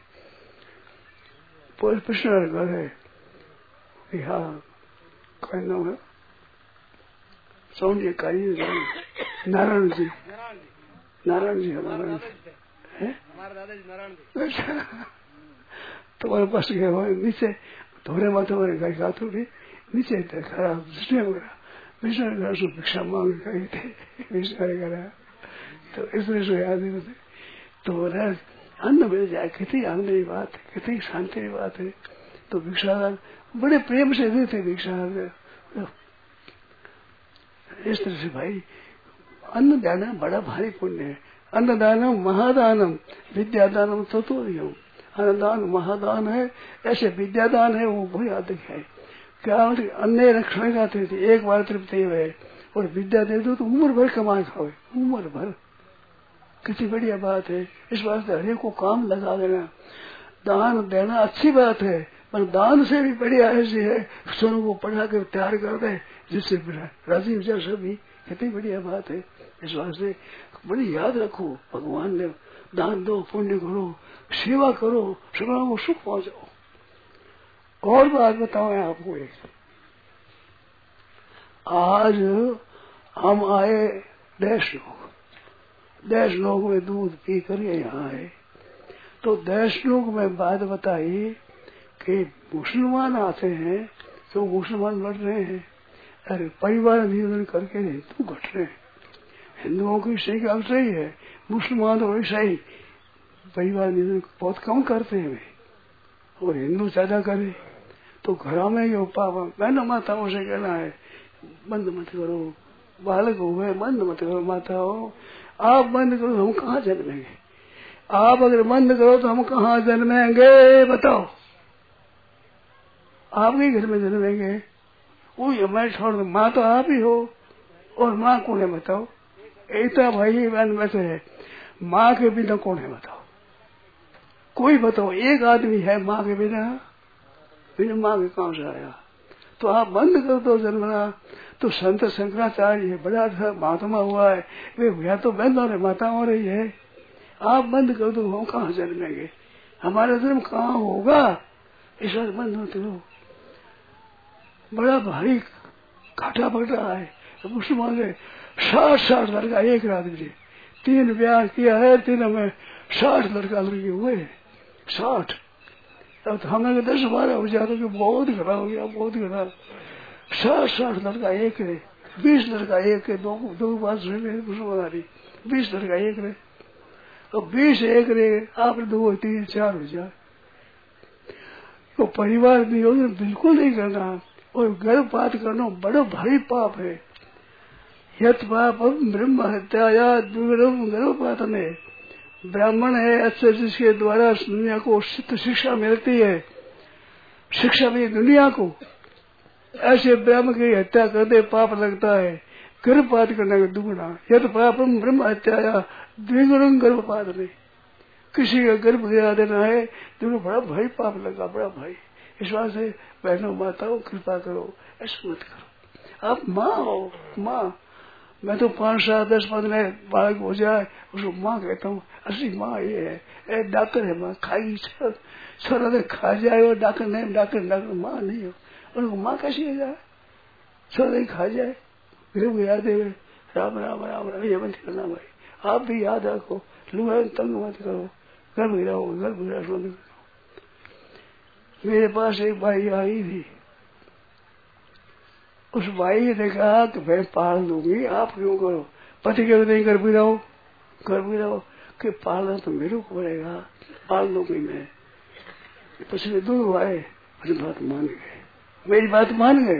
बहुत प्रश्न घर है यहाँ, कोई नाम है चौंडी कार्य नारायण जी है, हमारे दादाजी नारायण जी। तुम्हारे पास गए हो नीचे धोरे माथे हमारे गाय का थोड़ी नीचे खराब विष्णु से भिक्षा मांग गए थे, विष्णु तो इसलिए सो याद नहीं होते। तो अन्न मिल जाए, कितनी आनंद की बात है, कितनी शांति की बात है। तो भिक्षा बड़े प्रेम से देते भिक्षा। इस तरह से भाई अन्न दाना बड़ा भारी पुण्य है। अन्नदानम महादानम विद्यादानम ततोर्यम। अन्नदान महादान है, ऐसे विद्यादान है वो बहुत अधिक है। क्या अन्य रक्षण गाते थे, एक बार तृप्ति हुए, और विद्या दे दो तो उम्र भर कमाए खाओ, उम्र भर, कितनी बढ़िया बात है। इस वास्ते हरेक को काम लगा देना, दान देना अच्छी बात है, पर दान से भी बढ़िया ऐसी है सोनों को पढ़ा कर तैयार कर दे, जिससे राजी हो जाए सभी कितनी बढ़िया बात है। इस वास्ते बड़ी याद रखो, भगवान ने दान दो, पुण्य करो, सेवा करो, सबको को सुख पहुंचाओ। और बात बताओ मैं आपको एक, आज हम आए 10 लोग में दूध पी कर यहाँ आए, तो 10 लोग में बात बताई कि मुसलमान आते हैं तो मुसलमान लड़ रहे हैं, अरे परिवार नियोजन करके हिंदू घट रहे हैं। हिंदुओं की सही काम सही है, मुसलमान तो वैसा ही परिवार नियोजन बहुत कम करते हैं वे, और हिंदू ज्यादा करे तो घरों में ये पापा बहनों माताओं से कहना है बंद मत करो, बालक हुए बंद मत करो, माताओं आप बंद करो तो हम कहाँ जन्मेंगे, आप अगर बंद करो तो हम कहाँ जन्मेंगे बताओ, आपके घर में जन्मेंगे, वो हमारे छोड़ दो, माँ तो आप ही हो, और माँ कौन है बताओ, एकता भाई बहन में से है, माँ के बिना कौन है बताओ, कोई बताओ एक आदमी है माँ के बिना माँ के काम से आया, तो आप बंद कर दो जन्मना। तो संत शंकराचार्य बड़ा महात्मा हुआ है, वे भैया तो बंद और माता हो रही है, आप बंद कर दो हम कहाँ जन्मेंगे, हमारा जन्म कहाँ होगा, इस बार बंद मत करो। बड़ा भारी घाटा पड़ रहा है, मुसलमान ने 60 लड़का एक रात में 3 ब्याह किया है, 3 में 60 लड़का लड़के हुए 60। अब तो हमने 10-12 हो जाते तो बहुत घना हो गया, बहुत घना। 60 लड़का एक है, 20 लड़का एक है, दो बात सुने मुसलमान, 20 लड़का एक है, अब 20 एक रहे, आप 2 3 4 हो जाए। तो परिवार नियोजन बिल्कुल नहीं करना, और गर्भपात करना बड़ा भारी पाप है। यत पापम ब्रह्म हत्याया दुर्गम गर्भपात में, ब्राह्मण है अच्छे जिसके द्वारा दुनिया को शिक्षा मिलती है, शिक्षा मिली दुनिया को, ऐसे ब्राह्मण की हत्या कर दे पाप लगता है, गर्भपात करने का दुगुना। यत पापम ब्रह्म हत्याया द्विगुणम गर्भपात में, किसी का गर्भ गिरा देना है तो बड़ा भाई पाप लगा, बड़ा भाई। इस बात से बहनों माताओं कृपा करो, ऐसा मत करो। आप माँ हो, माँ, मैं तो 5 7 10 15 बालक हो जाए उसको माँ कहता हूँ, असली माँ ये है। डॉक्टर है माँ, खाएगी छोरा तो खा जाए, वो डॉक्टर नहीं, डॉक्टर माँ नहीं हो, उनको माँ कैसी हो जाए, छोरा खा जाए, फिर याद है राम राम राम राम, ये मत करना भाई, आप भी याद रखो, लुहा तंग मत करो, गर्भ गिरा। मेरे पास एक भाई आई थी, उस भाई ने कहा कि मैं पाल लूंगी, आप क्यों करो, पति क्यों नहीं कर भी रहो कि पालना तो मेरे को पड़ेगा, पाल लूंगी मैं। पिछले 2 भाई मेरी बात मान गए,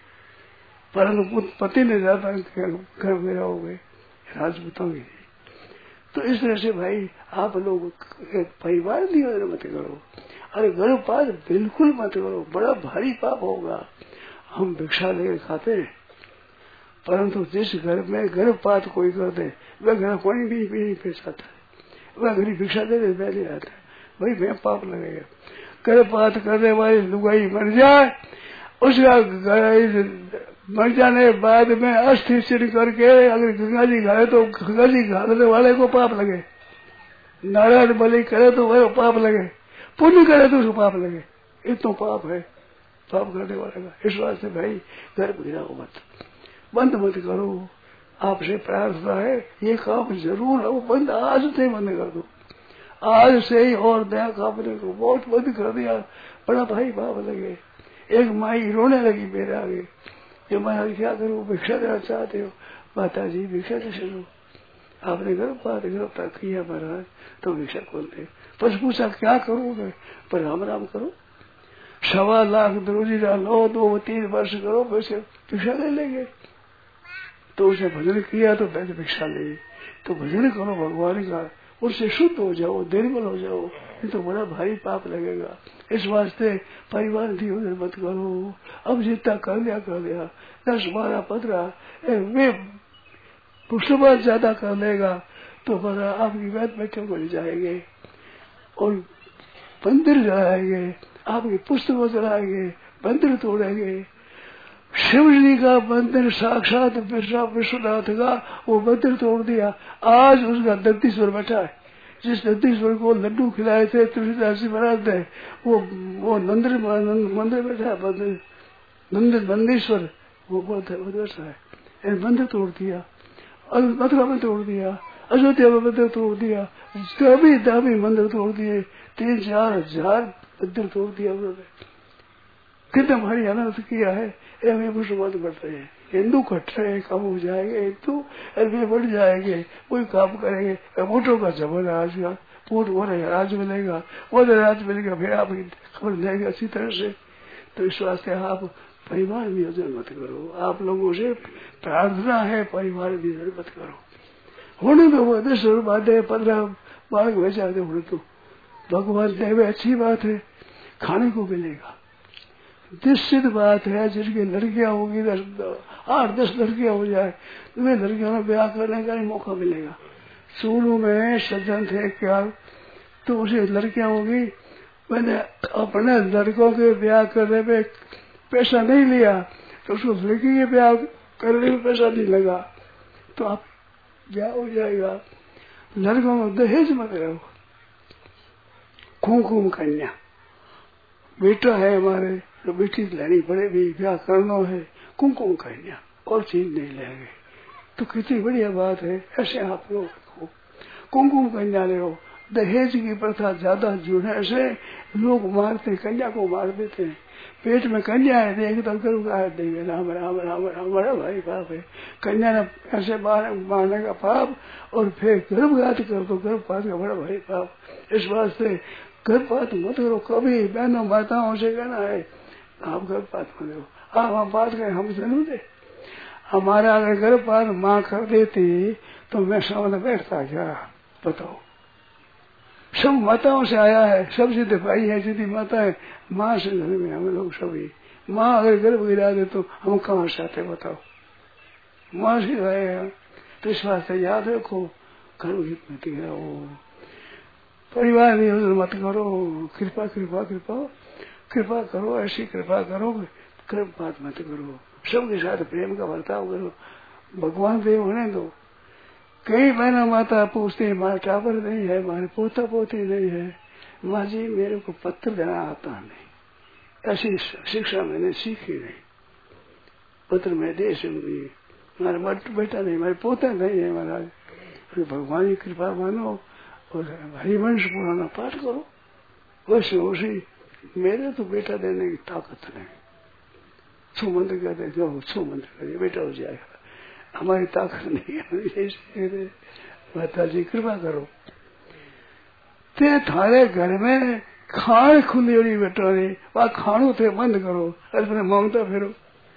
परंतु पति ने ज्यादा घर में रहोगे राजपूतों की। तो इस तरह से भाई आप लोग एक परिवार नियोजन मत करो, अरे गर्भपात बिल्कुल मत करो, बड़ा भारी पाप होगा। हम भिक्षा लेकर खाते हैं, परंतु जिस घर में गर्भपात कोई कर दे वह घर पानी भी नहीं पी सकता है, वह घरी भिक्षा दे दे पहले आता है, भाई मैं पाप लगेगा। गर्भपात करने वाली लुगाई मर जाए, उसका मर जाने बाद में अस्थि चिन्ह करके अगर गंगा जी घाले तो गंगा जी घालने वाले को पाप लगे, नारायण बलि करे तो वह पाप लगे, पुण्य करे तो उसको पाप लगे, इतना पाप है पाप करने वाले का। इस वास्ते भाई गर्भ गिराओ मत, बंद मत करो, आपसे प्रार्थना है ये काम जरूर है, वो बंद आज से बंद कर दो, आज से ही। और दया कामने को बहुत बंद कर दिया, बड़ा भाई पाप लगे। एक माई रोने लगी मेरे आगे, ये मैं क्या करूँ, भिक्षा देना चाहते हो, माता जी भिक्षा दे चलो, आपने गर्भपात किया महाराज तो भिक्षा कौन दे, बस पूछा क्या करोगे, पर राम राम करो, 1.25 लाख रोजी लो, 2-3 वर्ष करो, वैसे भिक्षा ले लेंगे। तो उसे भजन किया तो वैसे भिक्षा ले, तो भजन करो भगवान का, उससे शुद्ध हो जाओ, निर्मल हो जाओ, नहीं तो बड़ा भारी पाप लगेगा। इस वास्ते परिवार नियोजन मत करो, अब जितना कर लिया 10-12 15 वे पुष्टबाद ज्यादा कर लेगा तो बड़ा आपकी बात बैठे को जाएंगे और मंदिर जलाएंगे, आपकी पुस्तकों जलाएंगे, मंदिर तोड़ेंगे, शिव जी का मंदिर साक्षात विश्वनाथ का वो मंदिर तोड़ दिया। आज उसका दत्तीश्वर बैठा है। जिस दत्तीश्वर को लड्डू खिलाए थे तुलसीदास जी महाराज ने, वो मंदिर बैठा है, नंदीश्वर वो बैठा है। मंदिर तोड़ दिया, मथुरा में तोड़ दिया, अयोध्या में मंदिर तोड़ दिया, दामी मंदिर तोड़ दिए, 3-4 हजार मंदिर तोड़ दिया उन्होंने। कितना भारी अनर्थ किया है। ये मुसलमान बढ़ रहे हैं, हिंदू कट रहे हैं, कम हो जाएंगे हिंदू, अरे बढ़ जाएंगे, कोई काम करेंगे। वोटों का जमाना आज का, वोट हो रहे राज मिलेगा, वो राज मिलेगा, फिर आप खबर जाएगी अच्छी तरह से। तो इस वास्ते आप परिवार नियोजन मत करो। आप लोगों से प्रार्थना है, परिवार नियोजन मत करो। होने तो वो 10 बातें 15 बालक भेजा दे, होने तो भगवान देवे अच्छी बात है, खाने को मिलेगा। निश्चित बात है, जिनकी लड़कियां होगी 8-10 लड़कियां हो जाए, तुम्हें लड़कियों में ब्याह करने का ही मौका मिलेगा। शुरू में सज्जन थे क्या, तो उसे लड़कियां होगी, मैंने अपने लड़कों के ब्याह करने में पैसा नहीं लिया, तो उसको लड़की के ब्याह करने में पैसा नहीं लगा, तो आप ब्याह हो जाएगा। लड़कों में दहेज मत रहो। कुमकुम कन्या, बेटा है हमारे तो बेटी लेनी पड़ेगी, ब्याह करना है, कुमकुम कन्या, और चीज नहीं लेंगे। तो कितनी बढ़िया बात है। ऐसे आप लोग कुमकुम कन्या ले लो। दहेज की प्रथा ज्यादा जो है, ऐसे लोग मारते, कन्या को मार देते हैं। पेट में कन्या है, देख तो गर्भ का देंगे, राम राम राम राम, बड़ा भारी पाप है। कन्या ने ऐसे मारने का पाप, और फिर गर्भघात कर दो, गर्भपात का बड़ा भारी पाप। इस वास्ते गर्भपात मत करो कभी। बहनों माताओं से कहना है, आप गर्भपात मत करो। आप हम बात करें, हम जरूर दे। हमारा अगर गर्भपात माँ कर देती तो मैं सामने बैठता क्या, बताओ। सब माताओं से आया है, सब सीधे भाई है, सीधी माता है, माँ से घर में हम लोग सभी। माँ अगर गर्भ गिरा दे तो हम कहाँ से आते, बताओ। माँ से आए हैं, तो इस वास्ते याद रखो, गर्भ मत गिराओ, परिवार नियोजन मत करो। कृपा कृपा कृपा कृपा करो, ऐसी कृपा करो, गर्भपात मत करो। सबके साथ प्रेम का बर्ताव करो, भगवान देव होने दो। कई बहना माता पूछते हैं, हमारा टावर नहीं है, हमारे पोता पोती नहीं है, माँ जी मेरे को पत्र देना आता नहीं, ऐसी शिक्षा मैंने सीखी नहीं, पत्र में दे सकूंगी, हमारा बेटा नहीं, हमारे पोता नहीं है महाराज। भगवान की कृपा मानो और हरिवंश पुराना पाठ करो। वैसे उसी मेरे तो बेटा देने की ताकत नहीं। छू मंत्र कहते जो छू मंत्र करे बेटा हो जाएगा, हमारी ताकत नहीं है। माता जी कृपा करो। ते थारे घर में खाण खुली हुई बेटा ने, वह खाणो थे बंद करो, अरे मैंने मांगता फिरो।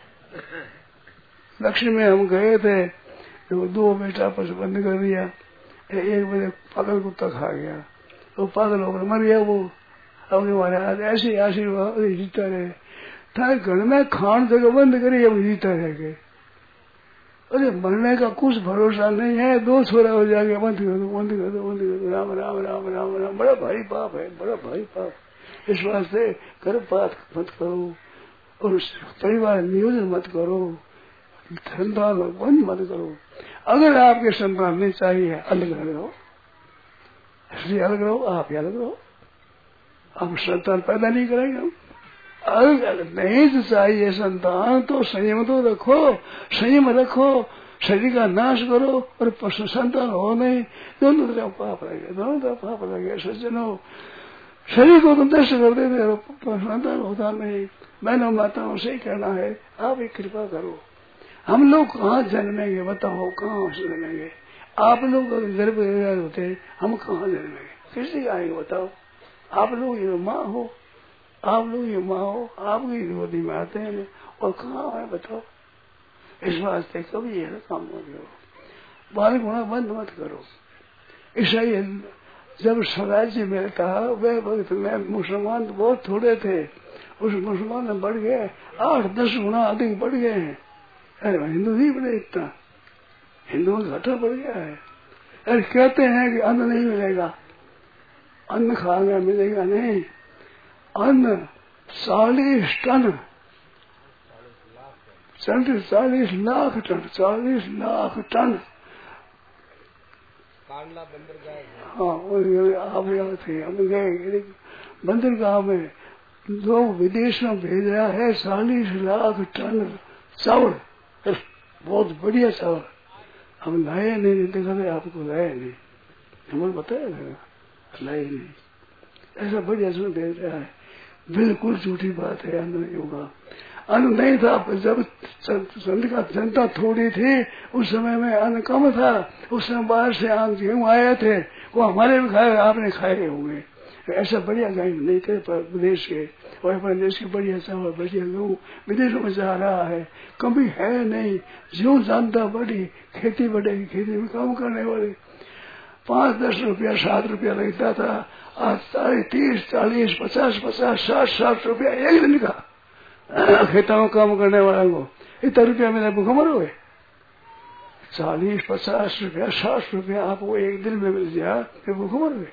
लक्ष्मी में हम गए थे, तो 2 बेटा पर बंद कर दिया। एक मेरे पागल कुत्ता खा गया, तो पागल होकर मर गया वो। अब हमारे ऐसे आशीर्वाद जीता रहे। थारे घर में खान जगह बंद करी, अब जीता रह गए। अरे मरने का कुछ भरोसा नहीं है, 2 छोरा हो जाएंगे, बंद कर दो बंद कर दो बंद कर दो, राम राम राम राम राम। बड़ा भारी पाप है, बड़ा भारी पाप। इस वास्ते गर्भपात मत करो, और परिवार नियोजन मत करो, संतान बंद मत करो। अगर आपके संतान नहीं चाहिए, अलग रहो, इसलिए अलग रहो, आप अलग रहो। आप संतान पैदा नहीं करेंगे। अलग नहीं चाहिए संतान तो संयम तो रखो, संयम रखो, शरीर का नाश करो, और संतान हो नहीं, दोनों तरफ पाप रहेगा, दोनों तरफ पाप रहेगा। सज्जनों, शरीर को तुम नष्ट कर देते, संतान होता नहीं। बहनों माताओं से कहना है, आप एक कृपा करो। हम लोग कहाँ जन्मेंगे, बताओ कहाँ जन्मेंगे। आप लोग अगर गर्भ होते, हम कहाँ जन्मेंगे, किसी आएंगे बताओ। आप लोग ये माँ हो, आप लोग ये माँ हो, आपकी गोदी में आते हैं, और कहाँ है बताओ। इस वास्ते कभी यह काम मत करो, बालक होना बंद मत करो। ईसाई जब स्वराज्य मिलता, वह वक्त में मुसलमान तो बहुत थोड़े थे, उस मुसलमान में बढ़ गए, 8-10 गुना अधिक बढ़ गए हैं। अरे हिंदू नहीं बढ़े इतना, हिंदुओं का घटा बढ़ गया है। अरे कहते हैं कि अन्न नहीं मिलेगा, अन्न खाना मिलेगा नहीं, अन्न 40 ton 40 lakh ton, 40 lakh ton. हाँ, आप यहाँ थे, हम गए बंदरगाह में, लोग विदेश में भेज रहा है 40 लाख टन चावल, बहुत बढ़िया चावल। हम लाए नहीं, देखा आपको लाए नहीं, हमें बताया लाए नहीं, ऐसा बढ़िया सुन भेज रहा है। बिल्कुल झूठी बात है, अन्न नहीं होगा। अन्न नहीं था, जब जनता थोड़ी थी उस समय में अन्न कम था, उस समय बाहर से गेहूं आए थे, वो हमारे भी खाए, आपने खाए होंगे। ऐसा बढ़िया गेहूं नहीं थे विदेश के, और अपने देश के बढ़िया चावल बढ़िया गेहूं विदेशों में जा रहा है, कभी है नहीं। जो जनता बढ़ी, खेती बढ़ेगी, खेती में काम करने वाले 5-10 रुपया 7 रुपया लगता था, आज 30, 40, 50, 60 रुपया एक दिन का खेतों में काम करने वाला को। इतना रुपया मेरा भूखा मरोगे? 40, 50 रुपया 60 रुपया आपको एक दिन में मिल जाए, फिर भूखा मरोगे?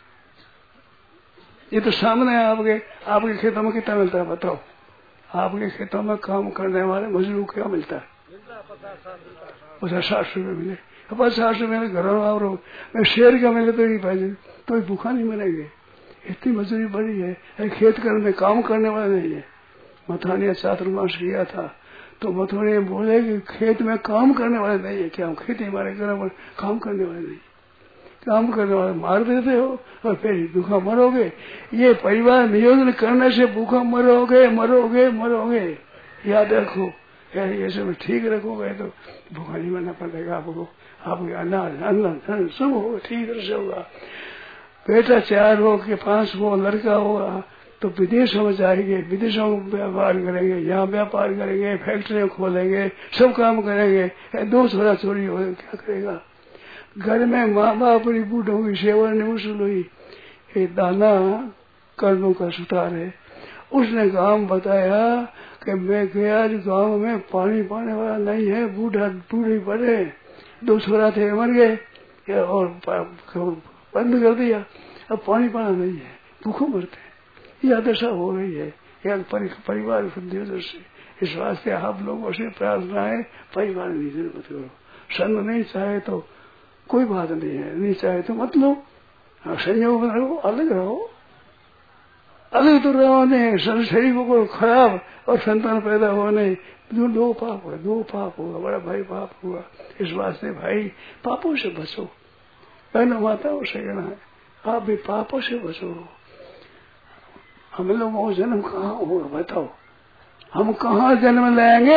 ये तो सामने है आपके खेतों में कितना मिलता है बताओ? आपके खेतों में काम करने वाले मजदूर क्या मिलता है? 50-60 रुपये मिले, 50-60 रुपये घरों में शेर का मिले तो ही पाए, तो भूखा नहीं मरेंगे। इतनी मजदूरी बड़ी है, खेत करने काम करने वाले नहीं है। मथुरा चातुर्मास किया था तो मथुरा बोले कि खेत में काम करने वाले नहीं है, क्या हम खेती हमारे घर में काम करने वाले नहीं, काम करने वाले मार देते हो और फिर भूखा मरोगे। ये परिवार नियोजन करने से भूखा मरोगे मरोगे मरोगे, याद रखो। ये सब ठीक रखोगे तो भूखा नहीं मरना पड़ेगा आपको। आपके अनाज अन्न सब होगा, ठीक तरह से होगा। बेटा 4 हो कि 5 हो, लड़का होगा तो विदेशों में जाएंगे, विदेशों में व्यापार करेंगे, यहाँ व्यापार करेंगे, फैक्ट्रियां खोलेंगे, सब काम करेंगे। 2 छोरा छोरी हो क्या करेगा? घर में माँ बाप बड़ी बूढ़ों की सेवा नहीं वसूल हुई। ये दाना कर्मों का सुतार है। उसने गांव बताया कि मैं गया गांव में पानी पाने वाला नहीं है, बूढ़े पड़े, 2 छोरा थे मर गए और बंद कर दिया, अब पानी पाना नहीं है, भूखों मरते हैं। यह दशा हो रही है यह परिवार से। इस वास्ते आप लोगों से प्रार्थना है, परिवार नियोजन मत करो। संग नहीं चाहे तो कोई बात नहीं है, नहीं चाहे तो मत लो, संयोग में रहो, अलग रहो। अलग तो रहो नहीं, शरीर को खराब और संतान पैदा होने, 2 पाप होगा, 2 पाप होगा, बड़ा भाई पाप होगा। इस वास्ते भाई पापों से बचो। बहनों माताओं से कहना है, आप भी पापों से बचो। हम लोगों को जन्म कहाँ होगा बताओ? हम कहाँ जन्म लेंगे?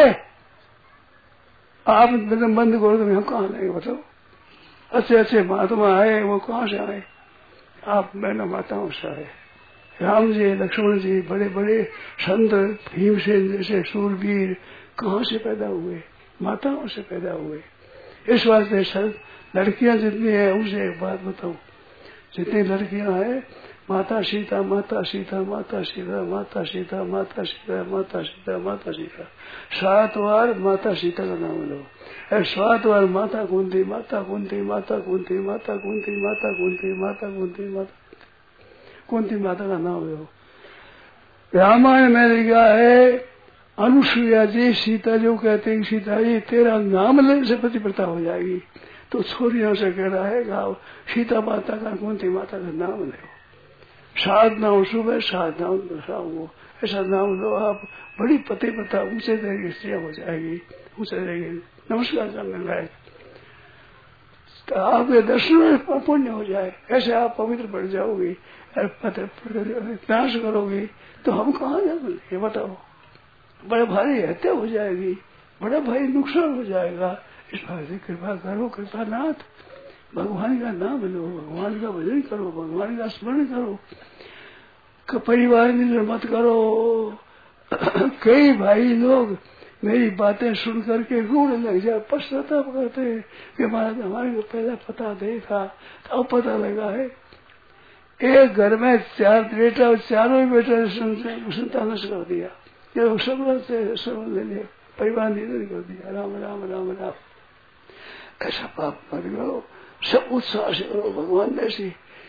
आप बंद करो तो हम कहाँ लेंगे बताओ? अच्छे महात्मा आए, वो कहाँ से आए? आप बहनों माताओं से आए। राम जी, लक्ष्मण जी, बड़े बड़े संत, भीमसेन जैसे शूरवीर कहाँ से पैदा हुए? माताओं से पैदा हुए। इस वास्ते सर लड़कियां जितनी है उनसे एक बात बताऊं, जितनी लड़कियां हैं, माता सीता माता सीता माता सीता माता सीता माता सीता माता सीता माता सीता, 7 बार माता सीता का नाम लो। 7 बार माता कुंती माता कुंती माता कुंती माता कुंती माता कुंती माता कुंती माता कुंती माता का नाम लो। रामायण में लिखा है, अनुसुईया जी सीता जो कहते हैं, सीता जी तेरा नाम लेने से पतिव्रता हो जाएगी। तो छोरियों से कह रहा है गाँव सीता माता का कुंती माता का नाम लो। 7 नाम सुबह 7 नाम शाम को, ऐसा नाम लो आप, बड़ी पतिव्रता ऊंचे तरीके से हो जाएगी, ऊंचे तरीके नमस्कार करने लायक, तो आपके दर्शन में पुण्य हो जाए, ऐसे आप पवित्र बढ़ जाओगे। नाश करोगे तो हम कहाँ जाएंगे ये बताओ? बड़े भारी हत्या हो जाएगी, बड़ा भारी नुकसान हो जाएगा। इस बात से कृपा करो, कृपानाथ, भगवान का नाम लो, भगवान का भजन करो, भगवान का स्मरण करो, परिवार निर्णय मत करो। कई भाई लोग मेरी बातें सुन करके रोने लग जाए, पश्चाताप करते हैं कि महाराज हमारे को पहले पता देखा तो अब पता लगा है। एक घर में 4 बेटा और 4 ही बेटा संतान नष्ट कर दिया, ये सब ले लिया, परिवार निधन कर दिया। राम राम राम राम, ऐसा पाप मत करो, सब उत्साह से करो भगवान जैसी।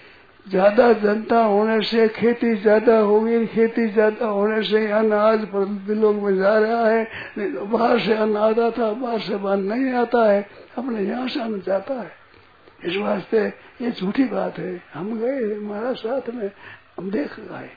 ज्यादा जनता होने से खेती ज्यादा होगी, खेती ज्यादा होने से अनाज बिलों में जा रहा है, नहीं तो बाहर से अन्न आता था, बाहर से अन्न नहीं आता है, अपने यहाँ से अन्न जाता है। इस वास्ते ये झूठी बात है। हम गए महाराज साथ में, हम देख आए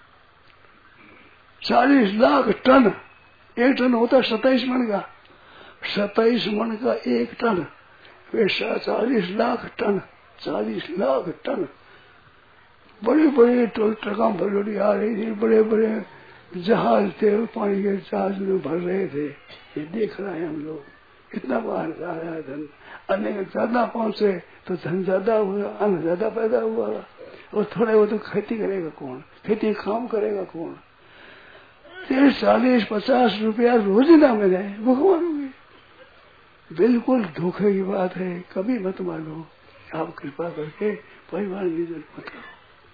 40 लाख टन, एक टन होता है 27 मन का, 27 मन का एक टन, वे 40 लाख टन, 40 लाख टन बड़े बड़े ट्रकों भर आ रही थी, बड़े बड़े जहाज थे, पानी के जहाज में भर रहे थे। ये देख रहे हैं हम लोग, कितना बाहर जा रहा है धन। अन्न ज्यादा पहुंचे तो धन ज्यादा हुआ, अन्न ज्यादा पैदा हुआ, और थोड़े वो तो खेती करेगा कौन, खेती काम करेगा कौन। 30, 40, 50 रुपया रोज ना मिले, भगवान होगी, बिल्कुल धोखे की बात है। कभी मत मानो, आप कृपा करके परिवार निधन मत करो।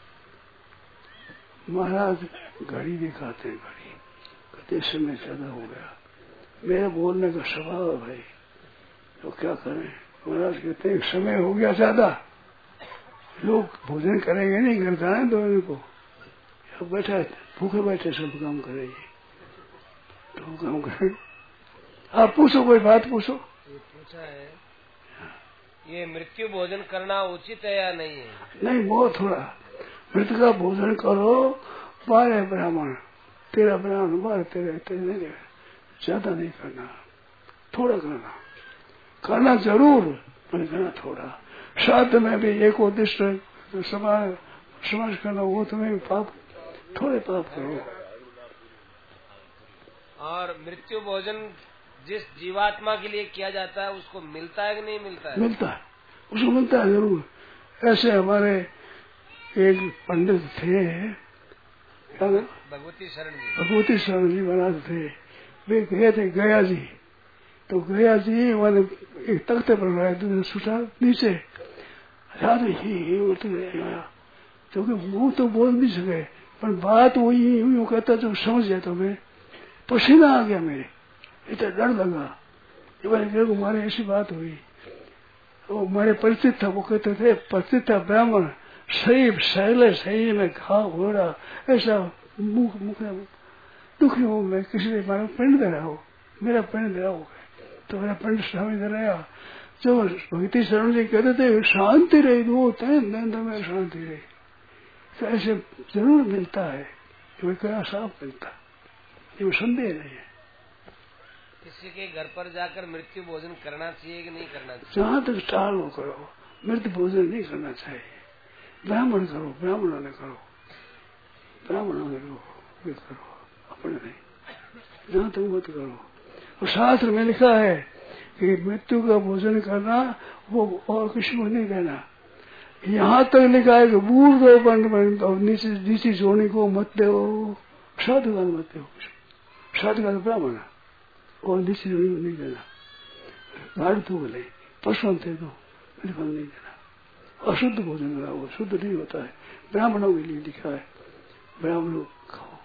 महाराज घड़ी दिखाते हैं, घड़ी कहते समय ज्यादा हो गया, मेरा बोलने का स्वभाव है भाई, तो क्या करें। महाराज कहते हैं समय हो गया ज्यादा, लोग भोजन करेंगे नहीं, घर जाने दो इनको, अब बैठा भूखे बैठे सब काम करेंगे, तो काम करें। आप पूछो, कोई बात पूछो। ये पूछा है, ये मृत्यु भोजन करना उचित है या नहीं है? नहीं, बहुत थोड़ा मृत्यु का भोजन करो, 12 ब्राह्मण, 13 ब्राह्मण, 12 13 नहीं, ज्यादा नहीं करना, थोड़ा करना, करना जरूर पर करना थोड़ा। श्राद्ध में भी एक उद्दिष्ट समाज करना, वो तुम्हें पाप, थोड़े पाप करो। और मृत्यु भोजन जिस जीवात्मा के लिए किया जाता है उसको मिलता है कि नहीं मिलता है? मिलता है, उसको मिलता है जरूर। ऐसे हमारे एक पंडित थे, भगवती शरण जी महाराज थे, वे गए थे गया जी, तो गया जी मैंने एक तख्ते पर रहे सुटा नीचे, रात ही उठ गया, क्योंकि मुंह तो बोल नहीं सके, पर बात वही यूं कहता जो समझ जाए, तो मैं पसीना आ गया, मेरे इतना डर लगा। मेरे को मारे ऐसी बात हुई, वो हमारे परिचित था, वो कहते थे परिचित था ब्राह्मण, सही में घाव हो रहा, ऐसा मुख दुखी हो, मैं किसी ने मारा पिंड दे रहा हो, मेरा पिंड दे रहा हो, तो मेरा पिंड स्वामी दे रहा। जो भक्ति शरण जी कहते थे शांति रही, दो दिन में शांति रही, तो ऐसे जरूर मिलता है, क्या साफ मिलता, ये संदेह नहीं है। किसी के घर पर जाकर मृत्यु भोजन करना चाहिए कि नहीं करना चाहिए? जहाँ तक टालो करो, मृत्यु भोजन नहीं करना चाहिए। ब्राह्मण करो, ब्राह्मणों ने करो, ब्राह्मणों ने करो, अपने नहीं, जहाँ तक मत करो। और शास्त्र में लिखा है कि मृत्यु का भोजन करना वो और किसी को नहीं देना। यहाँ तक लिखा है कि बूढ़ दो पंड और नीचे जोड़ी को मत दो, साधु का मत दो, साधु का ब्राह्मण और नीचे जोड़ी को नहीं देना, गाड़ तो बोले पशु दे दो, बिल्कुल नहीं देना। अशुद्ध भोजन कराओ, शुद्ध नहीं होता है, ब्राह्मणों के लिए लिखा है, ब्राह्मणों खाओ।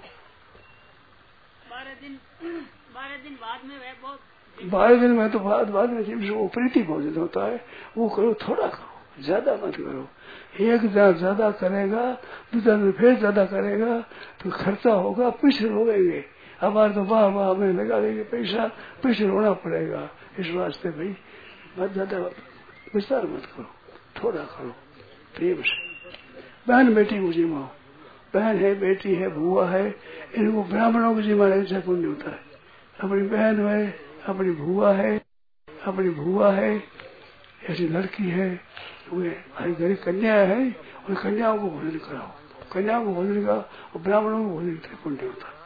12 दिन बाद में वह बहुत 12 दिन में तो बाद में जो प्रीति भोजन होता है वो करो, थोड़ा करो, ज्यादा मत करो। एक ज्यादा करेगा, दूसरा दिन फिर ज्यादा करेगा तो खर्चा होगा, पीछे रोएंगे, हमारे तो वाह में लगा देंगे पैसा, पीछे रोना पड़ेगा। इस वास्ते भाई बहुत ज्यादा विस्तार मत करो, थोड़ा करो, प्रेम से। बहन बेटी को जिमाओ, बहन है, बेटी है, बुआ है, इनको ब्राह्मणों को जिमाने से पुण्य होता है। अपनी बहन है, अपनी बुआ है, ऐसी लड़की है, वे हमारी घर कन्या है, उन कन्याओं को भोजन कराओ, कन्याओं को भोजन का और ब्राह्मणों को भोजन पुण्य होता है।